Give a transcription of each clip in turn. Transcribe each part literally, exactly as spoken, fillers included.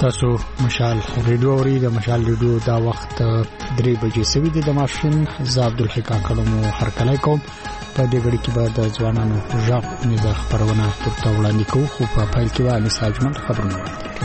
تاسو مشال ریډیو اوري د مشال ریډیو دا وخت درې بجې سوي د ماشين ز عبد الحق کلمو هر کله کوم په دې غړي کې به د ځوانانو ژغ میزه خبرونه ترته وړاندې کوو خو په فایل کې وایي ساجمن خبرونه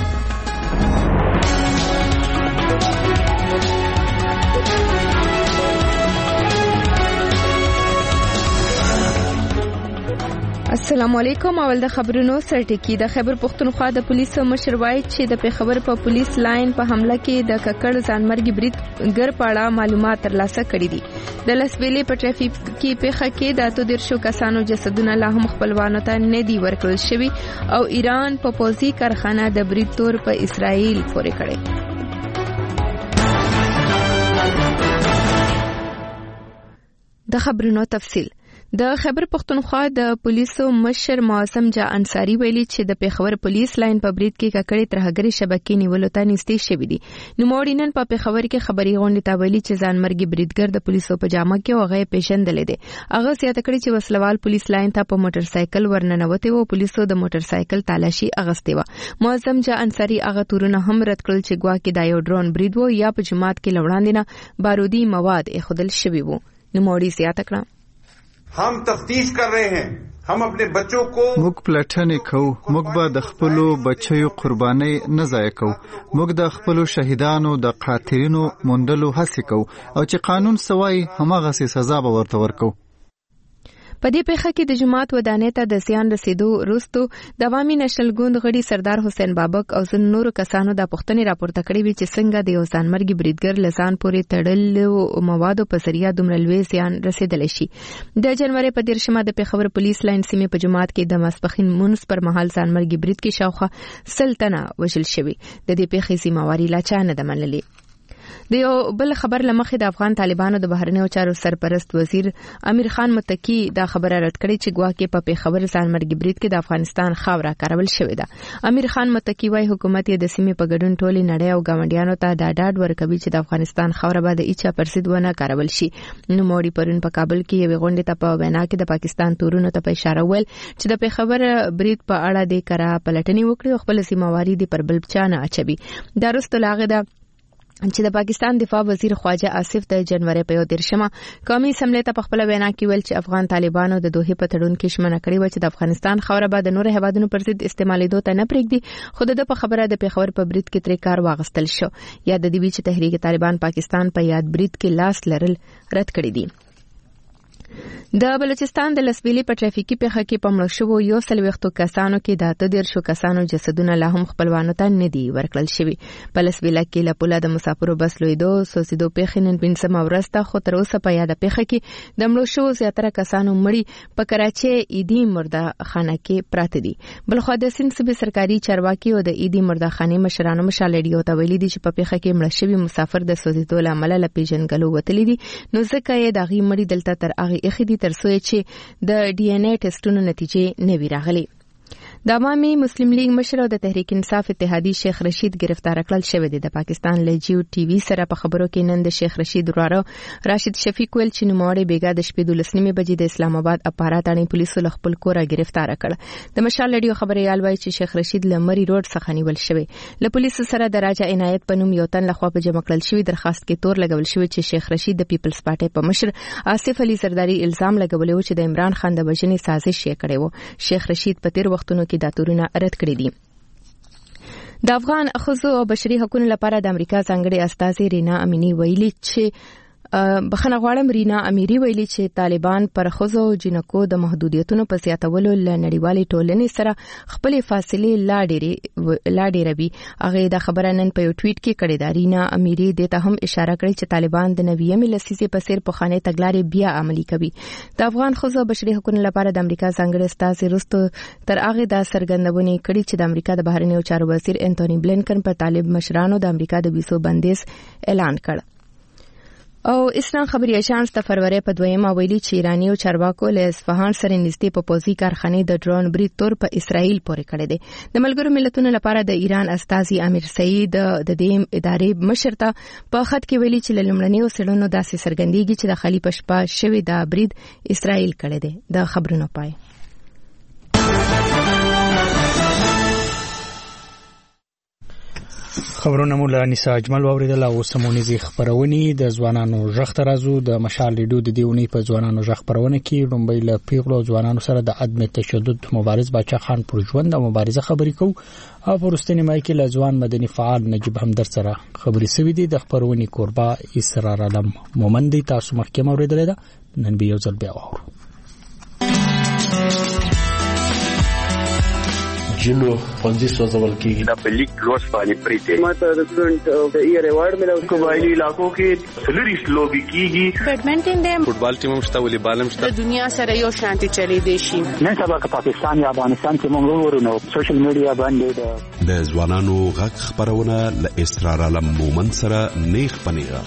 السلام علیکم. اول د خبرونو سرټکی د خیبر پختونخوا د پولیسو مشر وایي چې د پیښور په پولیس لاین په حمله کې د ککړ ځانمرګي برید ګر پاړه معلومات ترلاسه کړي دي. د لسبېلې په ټرافیک کې پیښه کې د اتو دیرشو کسانو جسدونه لا هم خپلوانو ته نه دي ورکړل شوي او ایران په پوځي کارخانه د برید تور په اسرائیل پورې کړي. د خبرونو تفصیل. د خیبر پختونخوا د پولیسو مشر معصم جا انصاری ویلي چې د پیښور پولیس لاین په برید کې ککړې ترهګري شبکې نیولو ته نږدې شوې دي. نو مورینن په پیښور کې خبري غونډه ته ویلي چې ځانمرګي بریدګر د پولیسو په جامه کې هغه پیژندل دي. هغه سیاته کړی چې وسلوال پولیس لاین ته په موټر سایکل ورننوته او پولیسو د موټر سایکل تالاشي اغستې و. معصم جا انصاری هغه تورونه هم رد کړل چې ګواکې د یو ډرون برید وو یا په جماعت کې لوړاندینه بارودي مواد اخدل شوی وو. نو موري سیاته کړه हम तफ्तीश कर रहे हैं हम अपने बच्चों को موږ پلټنې کوو موږ به د خپل بچیو قرباني نه ضایع کوو موږ د خپل شهیدانو د قاتلینو موندلو هڅه کوو او چې قانون سوای همغه سزا به ورته ورکو. په دې پیښه کې د جماعت ودانې ته د زیان رسیدو وروسته د عوامي نشل ګوند غړي سردار حسین بابک او ځینو نورو کسانو د پښتنې راپورته کړې وی چې څنګه د یو ځانمرګي بریدګر لسان پورې تړل او موادو په ذریعہ دومره لوی زیان رسیدلی شي. د جنوري په دیرشمه د پیښور پولیس لاین سیمې په جماعت کې د ماسپخین مونږ پر مهال ځانمرګي برید کې شاوخه سلطنه وژل شوی. د دې پیښې ذمہواری لا چا نه منلې. د یو بل خبر لمخې د افغان طالبانو د بهرنیو چارو سرپرست وزیر امیر خان متکی دا خبره رد کړې چې ګواکې په پیښور ځانمرګي برید کې د افغانستان خاوره کارول شوې ده. امیر خان متکی وايي حکومت یې د سیمې په ګډون ټولې نړۍ او ګاونډیانو ته دا ډاډ ورکوي چې د افغانستان خاوره به د هیڅ پرسید ونه کارول شي. نو موري پرون په کابل کې یو غونډه ته په وینا کې د پاکستان تورونو ته په اشاره ویل چې د پیښور برید په اړه د کرا پلټنې وکړي او خپل ذمہواری دی پر بل چانه اچوي. دا رسته لاغه ده چې د پاکستان دفاع وزیر خواجه آصف د جنوري په یو دیرشمه قومي اسمبلی ته په خپل وینا کې ویل چې افغان طالبانو د دوه په تړون کې شمنه کړې و چې د افغانستان خاوره به د نور هیوادونو پر ضد استعمالېدو ته نه پرېږدي. خو د په خبره د پیښور په برید کې تر کار واغستل شو. یا د دې چې تحریک طالبان پاکستان په یاد برید کې لاس لرل رد کړی دي. د بلوچستان د لسبېلې په ټرافیکي پیښه کې پمړ شو یو سلويختو کسانو کې د اته دیرشو کسانو جسدونه لا هم خپلوانو ته نه دي ورکړل شوی. په لسبېله کې له پوله د مسافرو بس لویدو سوسیدو پیښې نن پنځمه ورځ ته خو تر اوسه په یاد پیښه کې د مړو شو زیاتره کسانو مړي په کراچي ایدي مرده خانه کې پراته دي. بلخو د سند صوبې سرکاري چارواکي او د ایدي مرده خانه مشرانو مشالډیو ته ویلي دي چې په پیښه کې مړ شوی مسافر د سوسیدو لامل له پیژنګلو وتلی دي. نو ځکه یې د غي مړي دلته تر اغه اخدي ترڅو چې د ډي ان اے ټیسټونو نتیجې نه وی راغلي. د عوامي مسلم لیگ مشر او د تحریک انصاف اتحادی شیخ رشید گرفتار کړل شوی دی. د پاکستان له جیو ټي وي سره په خبرو کې نن د شیخ رشید وراره راشد شفیق ویل چې نوموړی بیګا د شپې د لسنیمه بجې د اسلام آباد اپارات اړین پولیسو له خپل کوره گرفتار کړ. د مشال لډیو خبريال وایي چې شیخ رشید له مری روډ څخه نیول شوی. له پولیسو سره د راجا عنایت په نوم یو تن لخوا په جمع کړل شوی درخواست کې تور لګول شوی چې شیخ رشید د پیپلز پارټي په مشر آصف علي زرداری الزام لګولې و چې د عمران خان د وژنې سازش یې کړې و. شیخ رشید په تیر وختونو کې د تورونه کړی دي. د افغان ښځو او بشري حقوقو لپاره د امریکا ځانګړي استازي رینا امینی ویلي چې بخنه غواړم رینا امیری ویلي چې طالبان پر ښځو او جنکو د محدودیتونو په زیاتولو ل نړیوالې ټولنې سره خپل فاصله لا ډېرې لا ډېروي. هغه د خبره نن په یو ټویټ کې کړې ده. رینا امیری د ته هم اشاره کړې چې طالبان د نویمه لسیزې په سیر په خانه تګلارې بیا عملي کوي. د افغان ښځو او بشري حقوقو لپاره د امریکا ځانګړي استازي رستو تر هغه د سرګندونې کړې چې د امریکا د بهرنیو چارو وزیر انټونی بلینکن په طالب مشرانو د امریکا د ویزو بندیز اعلان کړ. او اسلام خبري اژانس د فروری په دویمه ویلي چې ایرانیو چارواکو له اصفهان سره نږدې په پوځي کارخانه د ډرون برید تور په اسرائیل پورې کړی دی. د ملګرو ملتونو لپاره د ایران استازي امیر سعید د دې ادارې مشر ته په خط کې ویلي چې لمړنیو سړونو داسې سرګندېږي چې د خلی پشپا شوی دا برید اسرائیل کړی دی. د خبرونو پای خبرونه مولا نساء اجمل اوریدل او سمونیزي خبرونی د ځوانانو ژغ ترازو د مشال لیدو د دیونی په ځوانانو ژغ خبرونه کې لومبي له پیغلو ځوانانو سره د عدم تشدد مبارز باچا خان پر ژوند او مبارزه خبرې کو او پرستنی مای کې له ځوان مدني فعال نجيب همدرد سره خبرې سوي دي د خبرونی قربا اسرار علم مومندي تاسو مخکې اوریدل دا نن به یو ځل بیا وره جنو پنځه سوځول کېږي د پلیک لوس باندې پریته ماته د سټډنټ د ایئر ایوارډ ملو قبایلی علاقو کې سلریس لوبي کېږي بیډمنټن د فوټبال ټیم مشته ولې بالم شته د دنیا سره یو شانتي چلی دی شي نن سبا که پاکستان یا افغانستان کې موږ ورونو سوشل میډیا باندې د ځوانانو غږ خبرونه ل اسرار علم مومن سره نیخ پنیغه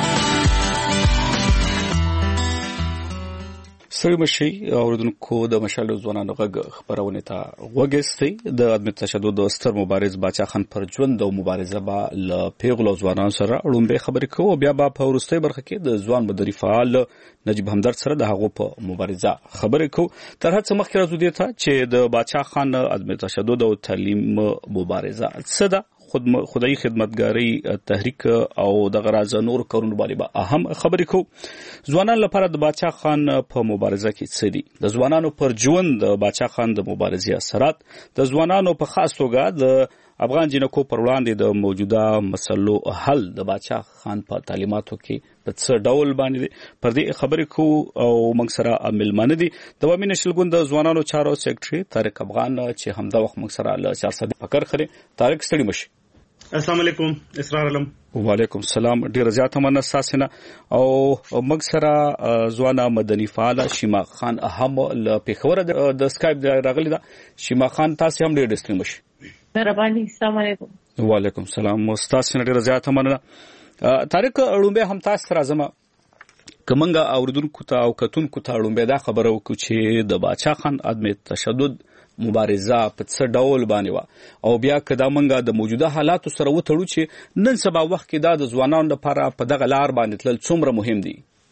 سړي مشي اوردونکو د مشال ځوانانو غږ خبرونه ته وګستي د عدم تشدد د ستر مبارز باچا خان پر ژوند او مبارزه با ل پیغلو ځوانانو سره اړومبه خبرې کوو بیا با په ورسته برخه کې د ځوان مدري فعال نجيب همدرد سره د هغه په مبارزه خبرې کوو تر هڅه مخکې راځو دي ته چې د باچا خان عدم تشدد او تعلیم مبارزه صدا خود خدای خدمتګاری تحریک او د غراز نور کارونه باندې اهم خبرې کو ځوانان لپاره د باچا خان په مبارزه کې څه دي د ځوانانو پر ژوند د باچا خان د مبارزې اثرات د ځوانانو په خاص توګه د افغان جنکو پر وړاندې د موجوده مسلو حل د باچا خان په تعلیماتو کې په څه ډول باندې پر دې خبرې کو او موږ سره ملمنه دي د وامي نشل ګوند د ځوانانو چارو سیکریټري طارق افغان چې همدا وخت موږ سره له چار ساده فکر خري طارق ستړي مشي السلام علیکم اسرار علم وعلیکم السلام ډیر زیاته مننه ساسنه او موږ سره ځوانه مدني فعال شیما خان اهم ل پیښور د سکایپ راغلی دا شیما خان تاسو هم ډیر ستړي مشي مهرباني السلام علیکم وعلیکم السلام مستاسنه ډیر زیاته مننه طارق اړومبه هم تاسو سره زما کومنګ اوردونکو ته او کتونکو ته اړومبه دا خبره وکړو چې د باچا خان عدم تشدد مبارزه په څه ډول باندې و او بیا کدا منګه د موجوده حالاتو سره وټړو چې نن سبا وخت کې دا د ځوانانو لپاره په دغه لار باندې تل څومره مهم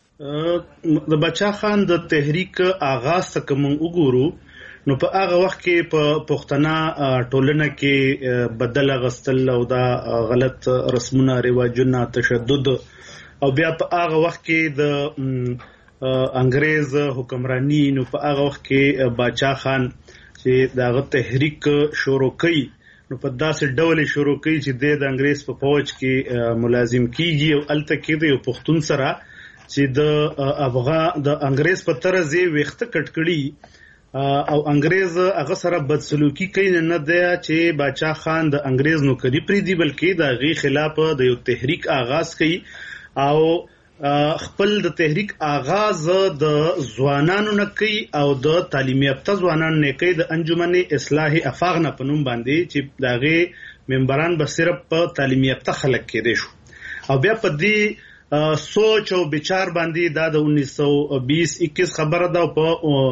دي د بچا خان د تحریک آغاز څخه موږ وګورو نو په هغه وخت کې په پښتنه ټولنه کې بدل غستل او دا غلط رسمونه رواجونه تشدد او بیا په هغه وخت کې د انګريز حکمرانی نو په هغه وخت کې بچا خان چې داغه تحریک شروع کړي نو په داسې ډول شروع کړي چې د انګريز په فوج کې ملازم کیږي او الته کې د پښتون سره چې د افغان د انګريز په طرز یې وخت کټ کړي او انګريز هغه سره بدسلوکی کوي نه دی چې باچا خان د انګريز نوکری پری دی بلکې د غي خلاف د یو تحریک آغاز کړي او خپل د تحریک آغاز د ځوانانو نه کوي او د تعلیم یافته ځوانانو نه کوي د انجمن اصلاح افاق نه پنوم باندې چې داغه ممبران به صرف په تعلیم یافته خلک کې دي شو او بیا په دې سوچ او بچار باندې دا د انیس سو بیس اکیس خبره ده په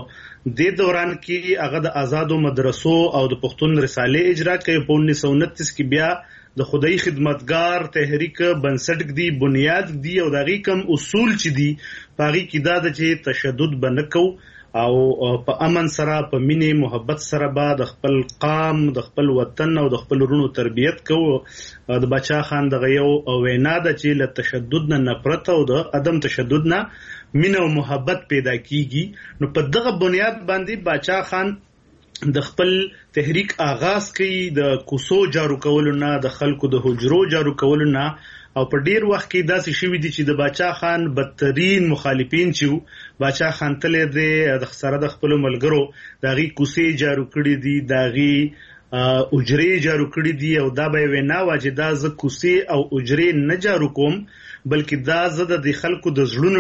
د دوران کې هغه د آزادو مدرسو او د پښتون رساله اجرا کوي په انیس سو انتیس کې بیا د خدای خدمتگار تحریک بنسټ دی بنیاد دی او دغه کوم اصول چې دی پاري کې دا د چې تشدد بنکو او په امن سره په مینه محبت سره با د خپل قام د خپل وطن او د خپل ورونو تربیت کو د بچا خان دغه یو وینا د چې له تشدد نه نفرت او د عدم تشدد نه مینه او محبت پیدا کیږي نو په دغه بنیاد باندې بچا خان د خپل تحریک آغاز کوي د کوسو جارو کولو نه د خلکو د حجرو جارو کولو نه او په ډیر وخت کې داسې شوی دي چې د باچا خان بدترین مخالفین چې باچا خان تلې د د سره د خپل ملګرو داغي کوسې جارو کړي دي داغي اجرې جارو کړي دي او دا به وینا واجب دا ز کوسې او اجرې نه جارو کوم بلکې دا زده د خلکو د زړونو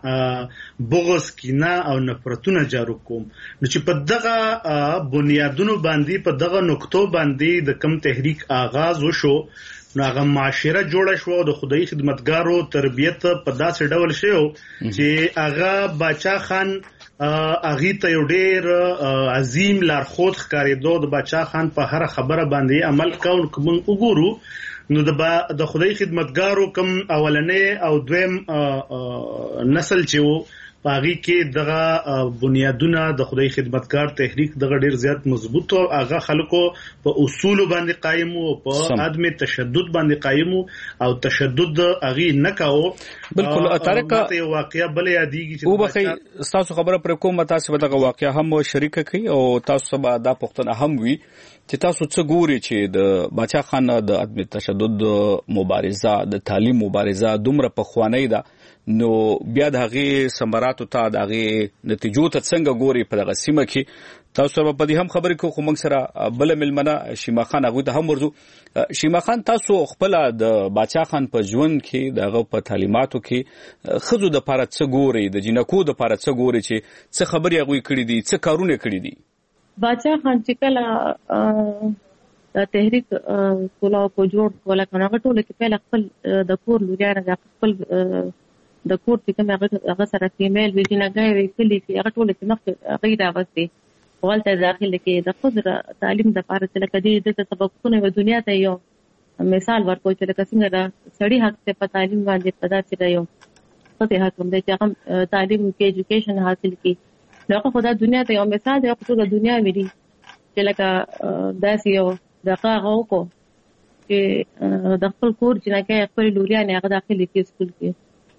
نه بغض کینه او نفرتونه جارو کوم نو چې په دغه بنیادونو باندې په دغه نقطو باندې د کم تحریک آغاز وشو نو هغه معاشره جوړه شو د خدای خدمتګارو تربیت په داسې ډول شو چې هغه باچا خان اغه ته یو ډیر عظیم لارښود ښکارېدو د باچا خان په هر خبره باندې عمل کول کوم وګورو نو د د خدای خدمتګارو کم اولنې او دویم نسل چې باغی کې دغه بنیادونه د خدای خدمتګار تحریک دغه ډیر زیات مضبوط او هغه خلکو په اصول باندې قائم او په عدم تشدد باندې قائم او تشدد هغه نه کاوه. بالکل طارق ته واقعیا بل یادېږي چې او بخي تاسو خبره پر کوم تاسو دغه واقعیا هم شریک کړئ او تاسو سبا دا پښتنه هم وي چې تاسو څه ګوري چې د باچا خان د عدم تشدد مبارزه د تعلیم مبارزه دومره په خوانی ده نو بیا د هغه ثمرات ته د هغه نتیجو ته څنګه ګوري په دغه سیمه کې تاسو په دې هم خبرې کو خو موږ سره بل ملمنه شیما خان هغه ته هم ورزو. شیما خان تاسو خپل د باچا خان په ژوند کې دغه په تعلیماتو کې خزو د پاره څه ګوري د جنکو د پاره څه ګوري چې څه خبرې هغه کړې دي څه کارونه کړې دي؟ باچا خان چې کله د تحریک کولا کو جوړ ولا کنه ټول کې په خپل د کور لوريانه د خپل د کور چې کوم هغه سره فیمیل ویجنګای وکړي چې هغه ټول کې مخ غیر راوستي ولته داخله کې د خزر تعلیم د پاره چې لکه دې د سبقونه په دنیا ته یو مثال ورکوي چې لکه څنګه دا سړی حق ته په تعلیم باندې پدا چې یو څه حق هم دی چې هغه تعلیم کې ایجوکیشن حاصل کړي نو خو دا دنیا ته یو مثال دی خو د دنیا ویلي چې لکه داسې یو دغه غوکو چې د خپل کور چې نه کې خپل لوريانه هغه داخلي کې سکول کې.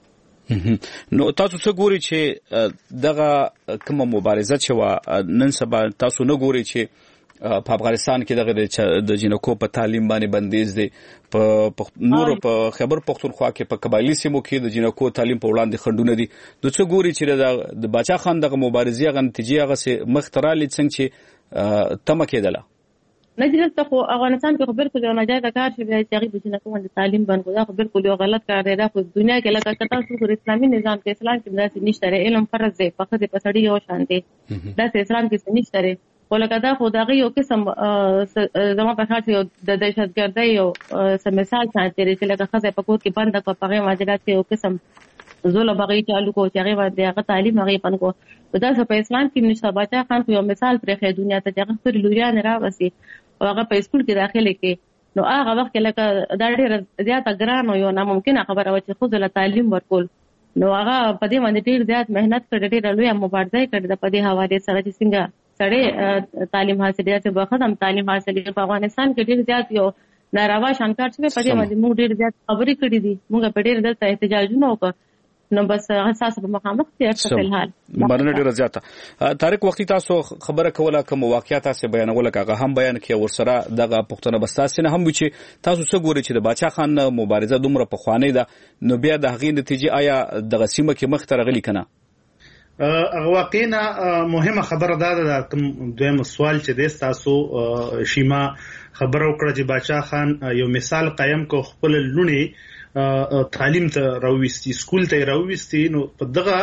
نو تاسو څه ګوري چې دغه کومه مبارزه چې وا نن سبا تاسو نه ګوري چې په افغانستان کې دغه د جنکو په تعلیم باندې بندیز دي په نور په خبر پختونخوا کې په قبایلی سیمو کې د جنکو تعلیم په وړاندې خندونه دي د څه ګوري چې د باچا خان دغه مبارزه غن نتیجه هغه سه مخترالي څنګه چې تم کېدله نجرت ته خو افغانستان کې خبر کړو نه جای کار شي چې هغه د جنکو باندې تعلیم باندې دا خبر کړو غلط کار دی دا په دنیا کې لکه کته څو اسلامي نظام کې اسلام کې داسې نشته علم فرض دی په خدای په سړی یو شان دی داسې اسلام کې نشته ولکه دا خو دا یو قسم زموږ په خاطر یو د دهشتګردۍ یو سم مثال څنګه چې لکه خدای په کور کې بند کو په ماجرات یو قسم زول بغي چالو کو چې هغه باندې هغه تعلیم هغه پن کو دا په اسلام کې نشته. باچا خان یو مثال پرې دنیا ته هغه پر لوريان راوسی او هغه په سکول کې داخله کې نو هغه وخت لکه دا ډېر زیات ګران او یو ناممکن خبره و چې خو ځله تعلیم ورکول نو هغه په دې باندې ډېر زیات مهنت کړې ډېر لوی مبارزه کړې په دې حواله سره چې څنګه سړی تعلیم حاصل کړي چې بخدم تعلیم حاصل کړي په افغانستان کې ډېر زیات یو ناروا شانکار چې په دې باندې موږ ډېر زیات خبرې کړې دي موږ په ډېر دلته احتجاجونه وکړو نو بس اساس په مخامخ تیر په الحال باندې ډیره زیاته طارق وختي تاسو خبره کوله کوم واقعیت تاسو بیانول کاغه هم بیان کړي ورسره دغه پښتنه بستاسي نه هم وي چې تاسو څه ګوري چې د باچا خان مبارزه دومره په خوانی ده نو بیا د هغې نتیجه آیا د سیمه کې مخ ته راغلي کنه؟ واقعا مهمه خبره ده کوم دویم سوال چې د تاسو شیما خبره وکړه چې باچا خان یو مثال قائم کو خپل لونی تعلیم ته راوستي سکول ته راوستي نو په دغه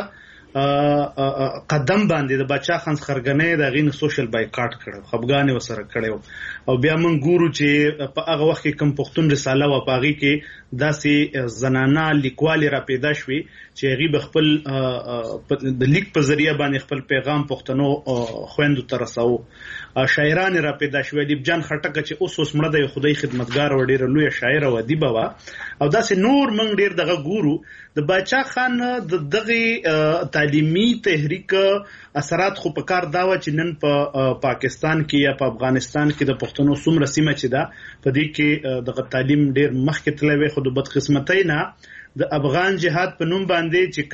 قدم باندې د باچا خان خرګنې د غین سوشل بایکاټ کړو خپګانې وسره کړو او بیا موږ ګورو چې په هغه وخت کې کم پښتون رساله و پاغي کې داسې زنانه لیکوالي را پیدا شوي چې هغه خپل د لیک په ذریعہ باندې خپل پیغام پښتنو خويندو ته رساو. شاعران را پیدا شوي لیب جان خټک چې اوس اوس مړه د خدای خدمتګار و ډیره لوی شاعر او ادیب و او داسې نور موږ ډیر دغه ګورو د باچا خان د دغه تعلیمي تحریک اثرات خو په کار دا و چې نن په پاکستان کې یا په افغانستان کې د پښتنو څومره سیمه چې دا په دې کې دغه تعلیم ډیر مخکې تلوي خو د بدقسمتۍ نه د افغان جهاد په نوم باندې چې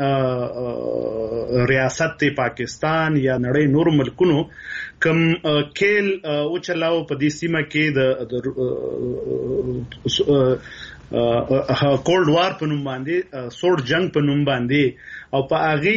کوم ریاست پاکستان یا نړۍ نور ملکونو کوم کېل او چلاو په دې سیمه کې د کولډ وار په نوم باندې سوړ جنگ په نوم باندې او په هغه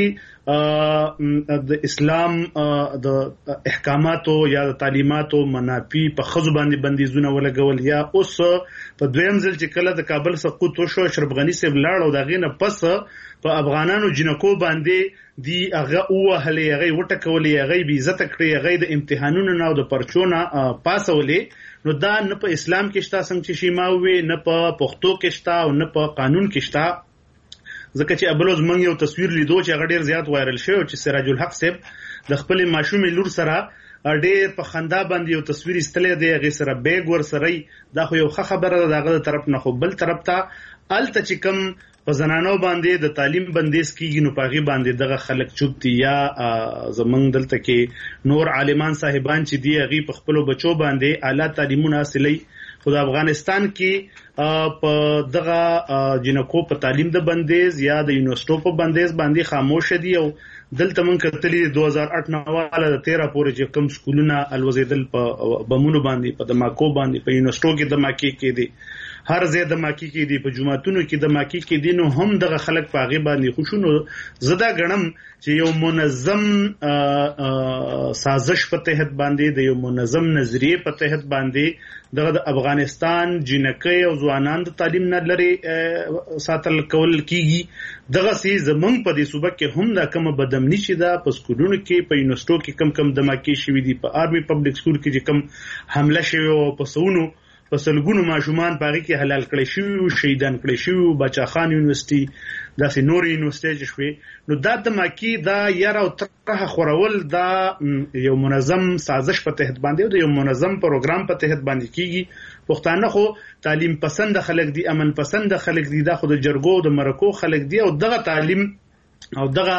کې د اسلام د احکاماتو یا د تعلیماتو منافي په خزو باندې بندیزونه ولګول یا اوس په دویم ځل چې کله د کابل سقوط وشو اشرف غنی صاحب لاړ او دغه نه پس په افغانانو جنکو باندې دی هغه اوهلې هغه وټکولې هغه بي عزت کړې هغه د امتحانونو نه او د پرچونه پاسولې نو دا نه په اسلام کې شته څنګه چې شیما وي نه په پښتو کې شته او نه په قانون کې شته ځکه چې ابلوز مونږ یو تصویر لیدو چې هغه ډیر زیات وایرل شوی چې سراج الحق صاحب د خپل ماشومې لور سره ډېر په خندا باندې یو تصویر استلې دی هغه سره بیگ ور سره دا خو یو ښه خبره ده دغه طرف نه خو بل طرف ته الته چې کوم په زنانو باندې د تعلیم بندیز کیږي نو پاغي باندې دغه خلک چوپ دي یا زمنګ دلته کې نور عالمان صاحبان چې دی هغه په خپل بچو باندې اعلی تعلیمونه حاصلې خو د افغانستان کې په دغه جنکو په تعلیم د بندیز یا د یونیورسيټو په بندیز باندې خاموش دي او دلته مونږ کتلې دوه هزار اټ نه واله د تیرا پورې چې کوم سکولونه الوزیدل په بمونو باندې په دماکو باندې په یونیورسيټو کې دماکي کې دي هر ځای دماکي کې دي په جماعتونو کې دماکي کې دي نو هم دغه خلک پاغي باندې خوشونو زدا غنم چې یو منظم سازش په تحت باندې د یو منظم نظریه په تحت باندې دغه د افغانستان جنکې او ځوانان د تعلیم نه لري ساتل کول کیږي دغه سي زمنګ په دې صوبه کې هم دا کوم بدامنی چې دا په سکولونو کې په یونیورسيټو کې کم کم دماکي شوې دي په آرمي پبلک سکول کې چې کم حمله شوی او په سونو په سلګونو ماشومان پاره کې حلال کړي شو شهیدان کړي شو بچا خان یونیورسيټي دا سي نور یونیورسيټي شوي نو دا د ماکی دا یاره او ترخه خورول دا یو منظم سازش په تحت باندې او یو منظم پروګرام په تحت باندې کیږي پښتانه خو تعلیم پسند خلک دي امن پسند خلک دي دا خو د جرګو د مرکو خلک دي او دغه تعلیم او دغه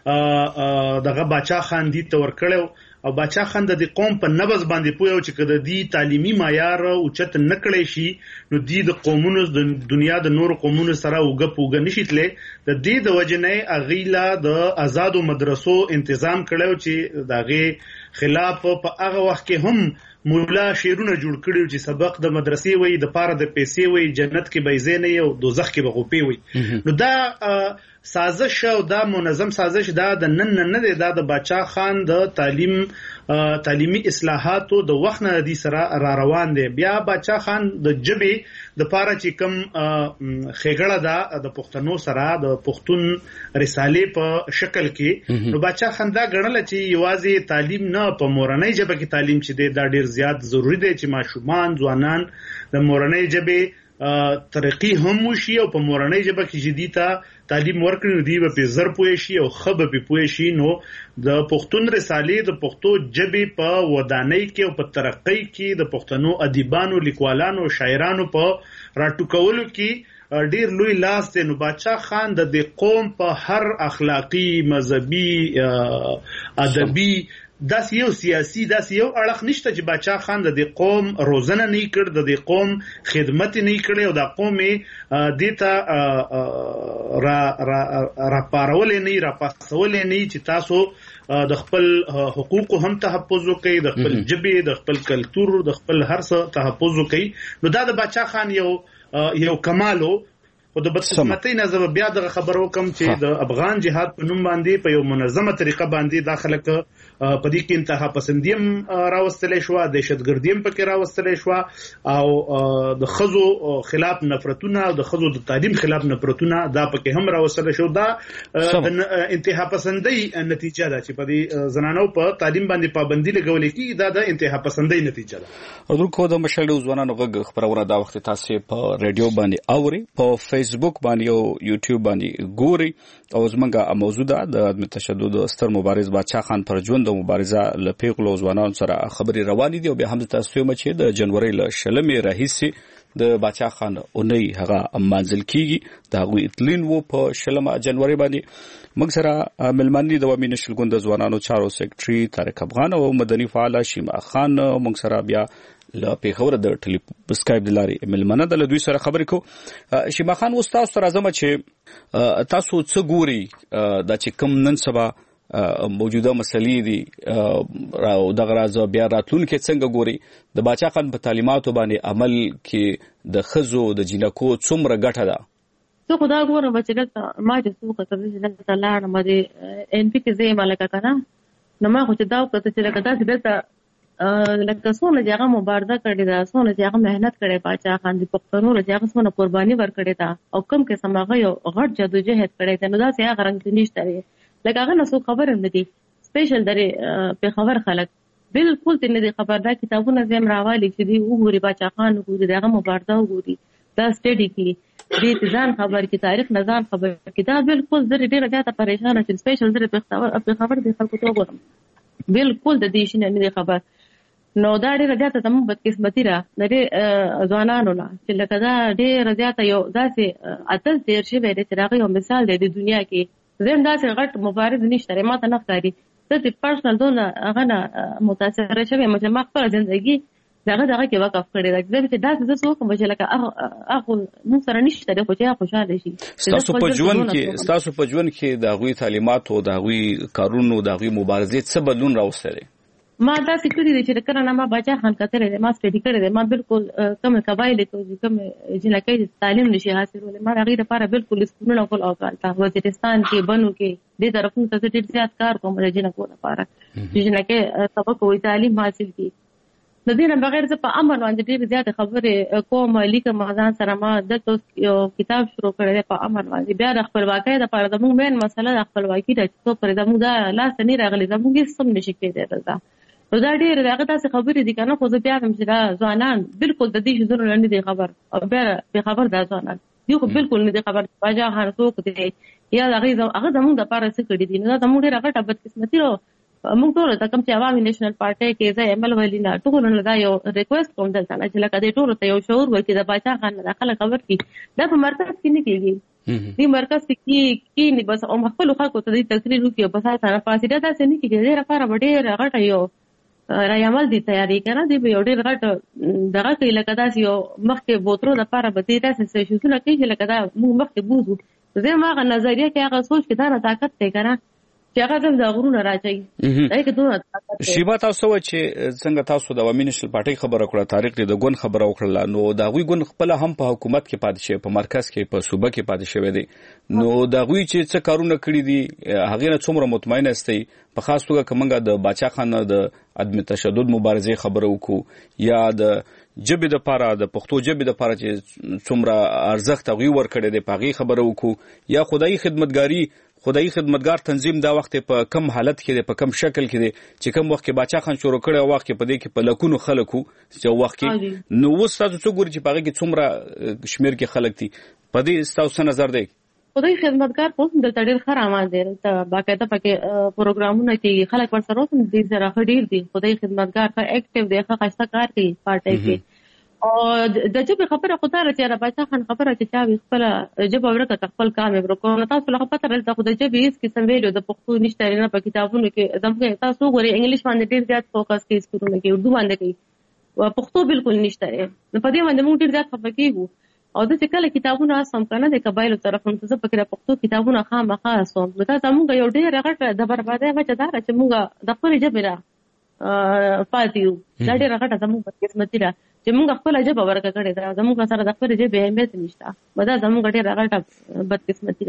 دغه بچا خان دي تور کړو او بچا خان د قوم په نبض باندې پویو چې کده دی تعلیمي معیار او چت نکړې شي نو دی د قومونو د دنیا د نور قومونو سره وګ پوګ نشیتلې د دې د وجنې اغیلا د آزادو مدرسو تنظیم کړو چې داغه خلاف په هغه وخت کې هم مولا شیرونه جوړ کړیو چې سبق د مدرسې وای د پاره د پیسې وای جنت کې بیزې نه او دوزخ کې بغوپی وای نو دا سازش او دا منظم سازش دا د نن نه دی دا د بچا خان د تعلیم تعلیمي اصلاحاتو د وخت نه دي سره را روان دي بیا بچا خان د جبې د پاره چې کم خېګړه دا د پښتنو سره د پښتون رسالې په شکل کې نو بچا خان دا غړل چې یوازې تعلیم نه په مورنۍ جبه کې تعلیم چې دی دا ډیر زیات ضروری دی چې ماشومان ځوانان د مورنۍ جبه ترقی هم وشي او په مورنۍ جبه کې جديتا تعلیم ورکړي دی په زر پوي شي او خب په پوي شي نو د پښتون رسالې د پښتو جبه په ودانۍ کې او په ترقۍ کې د پښتنو ادیبانو لیکوالانو شاعرانو په راټوکولو کې ډیر لوی لاس دی نو بادشاہ خان د قوم په هر اخلاقی مذهبي ادبي داس یو سیاسي داس یو اړخ نشته چې بچا خان د قوم روزنه نه کړ د قوم خدمت نه کړي او د قومي دیتا را را را پارول نه را پاسول نه چې تاسو د خپل حقوق هم تحفظ وکړي د خپل جبه د خپل کلچر د خپل هر څه تحفظ وکړي نو دا د بچا خان یو یو کمالو او د بدقسمتۍ نه زه بیا دغه خبرو کوم چې د افغان جهاد په نوم باندې په یو منظمه طریقه باندې داخله ک په دې کې انتها پسندیم راوستلې شو دهشتګردیم پکې راوستلې شو او د خزو خلاف نفرتونه او د خزو د تعلیم خلاف نفرتونه دا پکې هم راوستل شو دا انتها پسندۍ نتیجه ده چې په دې زنانو په تعلیم باندې پابندي لګول کېږي دا د انتها پسندۍ نتیجه ده او دغه د مشالو ځوانانو غږ خبرونه دا وخت تاسو په رادیو باندې اوري په فیسبوک باندې او یوټیوب باندې ګوري او زمونږه موضوع ده د تشدد ستر مبارز بادشاہ خان پر ژوند د مبارزه ل پیغلو ځوانانو سره خبري روانې دي او به هم تاسو مچې د جنوري ل شلمې رئیسي د بادشاہ خان اونۍ هغه منځل کیږي دا غوي اطلین وو په شلمه جنوري باندې موږ سره ملمني د ومن نشل ګوند ځوانانو چارو سیکریټري طارق افغان او مدني فعال شیما خان موږ سره بیا ل پیغور د ټلیفون سکایپ د لارې ملمنه د دوی سره خبرې کو شیما خان استاد سره زما چې تاسو څه ګوري دا چې کوم نن سبا موجوده مسلې دي او دغه راز بیا راتلون کې څنګه ګوري د بادشاہ خان په تعلیماتو باندې عمل کې د خزو د جنکو څومره ګټه ده څه خدا ګورم چې دلته ما چې څو کتل چې دلته لاړم د ان پی کې زې مالک کنه نو ما خو چې دا وکړه چې لکه تاسو دلته لکه څونه چې هغه مبارزه کړې ده څونه چې هغه مهنت کړې بادشاہ خان د پښتنو چې هغه څونه قرباني ورکړې ده او کم کې سماغه یو غټ جدوجہد کړې ده نو دا چې هغه رنګ نشته لکه هغه نو خبر هم ندي سپیشل درې په خبر خلک بالکل تنه دي خبر دا کتابونه زم راوالي چې دی وګوري بادشاہ خان وګوري دغه مبارزه وګوري دا سټډي کی دې ځان خبر کی تاریخ نظام خبر کی دا بالکل زری ډیره زیاته پریشان چې سپیشل درې په خبر په خبر دي خلکو ته وګورم بالکل د دې شي نه دی خبر. نو دا ډېر زیاته زموږ بدقسمتي را د ځوانانو نه چې لکه دا ډېر زیاته یو داسې اتل تیر شوی دی چې د هغې یو مثال دی د دنیا کې. زه هم داسې غټ مبارز نشته ما ته نه ښکاري. زه چې پرسنل دونه هغه نه متاثره شوې یم چې ما خپله زندګي د هغه دغه کې وقف کړې ده چې داسې زه څه وکړم چې لکه هغه موږ سره نشته دی خو چې هغه خوشحاله شي. ستاسو په ژوند کې ستاسو په ژوند کې د هغوی تعلیماتو د هغوی کارونو د هغوی مبارزې څه بدلون راوستی دی؟ ما داسې کړي دي چې کله نه ما باچا خان کتلی دی ما سټډي کړی دی. ما بالکل کومې قبایلې کې کومې جنکۍ چې تعلیم نشي حاصلولی ما د هغې دپاره بالکل سکولونه کول او هلته وزیرستان کې بنو کې دې طرفونو ته زه ډېر زیات کار کوم د جنکو دپاره چې جنکۍ سبق وایي تعلیم حاصل کړي. د دې نه بغیر زه په امن باندې ډېرې زیاتې خبرې کوم لیکم ځان سره. ما دلته یو کتاب شروع کړی دی په امن باندې. بیا د خپلواکۍ دپاره زموږ مین مسله د خپلواکي ده چې څو پرې زموږ دا لاسته نه راغلی زموږ هېڅ هم نشي کېدی دلته. نو دا ډېر د هغه داسې خبرې دي که نه خو زه بیا هم چې دا ځوانان بالکل د دې شیزونو نه نه دي خبر او بیا بېخبر دا ځوانان دوی خو بالکل نه دي خبر چې باچا خان څوک دی یا د هغې هغه زموږ دپاره څه کړي دي. نو دا زموږ ډېره غټه بدقسمتي ده. موږ ټولو ته کوم چې عوامي نیشنل پارټۍ کې زه ایم ایل ویلي نه ټولو نه دا یو ریکویسټ کوم دلته نه چې لکه دې ټولو ته یو شعور ورکړي د باچا خان نه دا خلک خبر کړي. دا په مرکز کې نه کېږي. دې مرکز کې کښېني بس او خپلو خلکو ته دې تقریر وکړي او بس هلته راپاڅي. دا داسې نه کېږي. دې لپاره به ډېره غټه یو رای عمل دی تیاری کنه دی به یو ډېر غټ دغه کوي لکه داسې یو مخکې بوترو دپاره به دې داسې سیشنونه کوي چې لکه دا موږ مخکې بوځو. زه هم هغه نظریه کې هغه سوچ کې دا نه طاقت دی که نه چې هغه هم د غرونه راچوي دا کې دونه طاقت دی. شیبه تاسو وویل چې څنګه تاسو د عوامي نیشنل پارټۍ خبره کړه تاریخ دې د ګوند خبره وکړله نو د هغوی ګوند خپله هم په حکومت کې پاتې شوی په مرکز کې په صوبه کې پاتې شوی دی. نو د هغوی چې څه کارونه کړي دي هغې نه څومره مطمئنه استئ په خاص توګه که موږ د باچا خان نه د عدم تشدد مبارزې خبره وکړو یا د ژبې دپاره د پښتو ژبې دپاره چې څومره ارزښت هغوی ورکړی دی په هغې خبره وکړو یا خدایي خدمتګاري خدایي خدمتګار تنظیم دا وخت په کم حالت کې دی په کم شکل کې دی چې کم وخت کې باچا خان شروع کړی او وخت کې په دې کې په لکونو خلک وو چې وخت کې نو اوس تاسو څه ګورئ چې په هغې کې څومره شمېر کې خلک دي په دې ستاسو څه نظر دی؟ خدای خدمتګار خو دلته ډېر ښه روان دی. دلته باقاعده پکې پروګرامونه کوي خلک ورسره اوس هم دې سره ښه ډېر دي. خدای خدمتګار ښه اکټیو دی ښه ښایسته کار کوي پارټۍ کې. او د ژبې خبره خو دا ده چې د باچا خان خبره چې چا وي خپله ژبه ورکه خپل کام یې ورکړو. نو تاسو له پته دلته خو د ژبې هېڅ قسم ویلو د پښتو نشته نه په کتابونو کې. زموږ تاسو وګورئ انګلیش باندې ډېر زیات فوکس کوي سکولونو کې اردو باندې کوي پښتو بالکل نشته. نو په دې باندې موږ ډېر زیات خفه کېږو. او د چې کله کتابونه اصم که نه د قبایلو طرفونو ته زه پکې د پښتو کتابونه خامخا اصوم. نو دا زموږ یو ډېره غټه د بربادۍ وجه دا ده چې موږ د خپلې ژبې نه پاتې یو. دا ډېره غټه زموږ بدقسمتي ده چې موږ خپله ژبه ورکه کړې ده. زموږ سره د خپلې ژبې اهمیت نشته. دا زموږ ډېره غټه بدقسمتي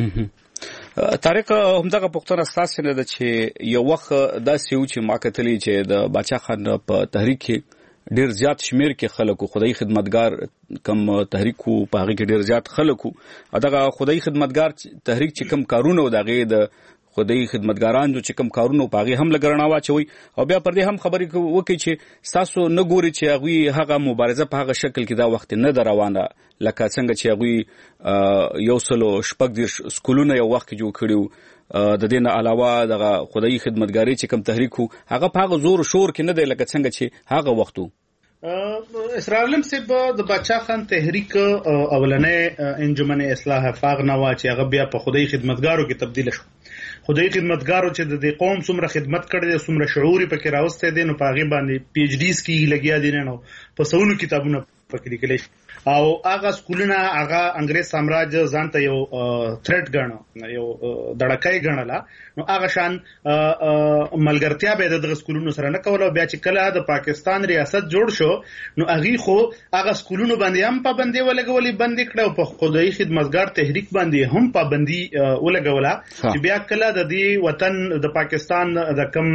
ده. طارق همدغه پوښتنه ستاسې نه ده چې یو وخت داسې و چې ما کتلي چې د باچا خان په تحریک کې ډیر زیات شمیر کې خلکو خدای خدمتګار کم تحریک کو په هغه کې ډیر زیات خلکو دغه خدای خدمتګار تحریک چې کم کارونه و دغه د خدای خدمتګاران چې کم کارونه په هغه هم لګرنا واچوي او بیا پر دې هم خبرې وکړي چې تاسو نه ګوري چې هغه هغه مبارزه په هغه شکل کې دا وخت نه روانه لکه څنګه چې هغه یو سلو شپږ دېرش سکولونه یو وخت جوړ کړي. د دې نه علاوه دغه خدایي خدمتګاري چې کم تحریک وو هغه په هغه زور شور کې نه دی لکه څنګه چې هغه وخت وو. اسرار علم صاحب د باچا خان تحریک اولنې انجمن اصلاح افاق نه وا چې هغه بیا په خدایي خدمتګارو کې تبدیل شو. خدای خدمتګارو چې د دې قوم څومره خدمت کړی دی څومره شعور پکې راوستی دی نو په هغې باندې پی ایچ ډیز کې لګیا دي نه نو په سونو کتابونه پکې لیکلی او هغه سکولونه هغه انګریز سامراج ځان ته یو تھریټ ګڼه یو دړکای ګڼله نو هغه شان ملګرتیا به دغه سکولونو سره نه کوله. بیا چې کله د پاکستان ریاست جوړ شو نو هغې خو هغه سکولونو باندې هم پابندي ولګولې بندي کړه او په خدایي خدمتګار تحریک باندې هم پابندي ولګوله چې بیا کله د دې وطن د پاکستان د کم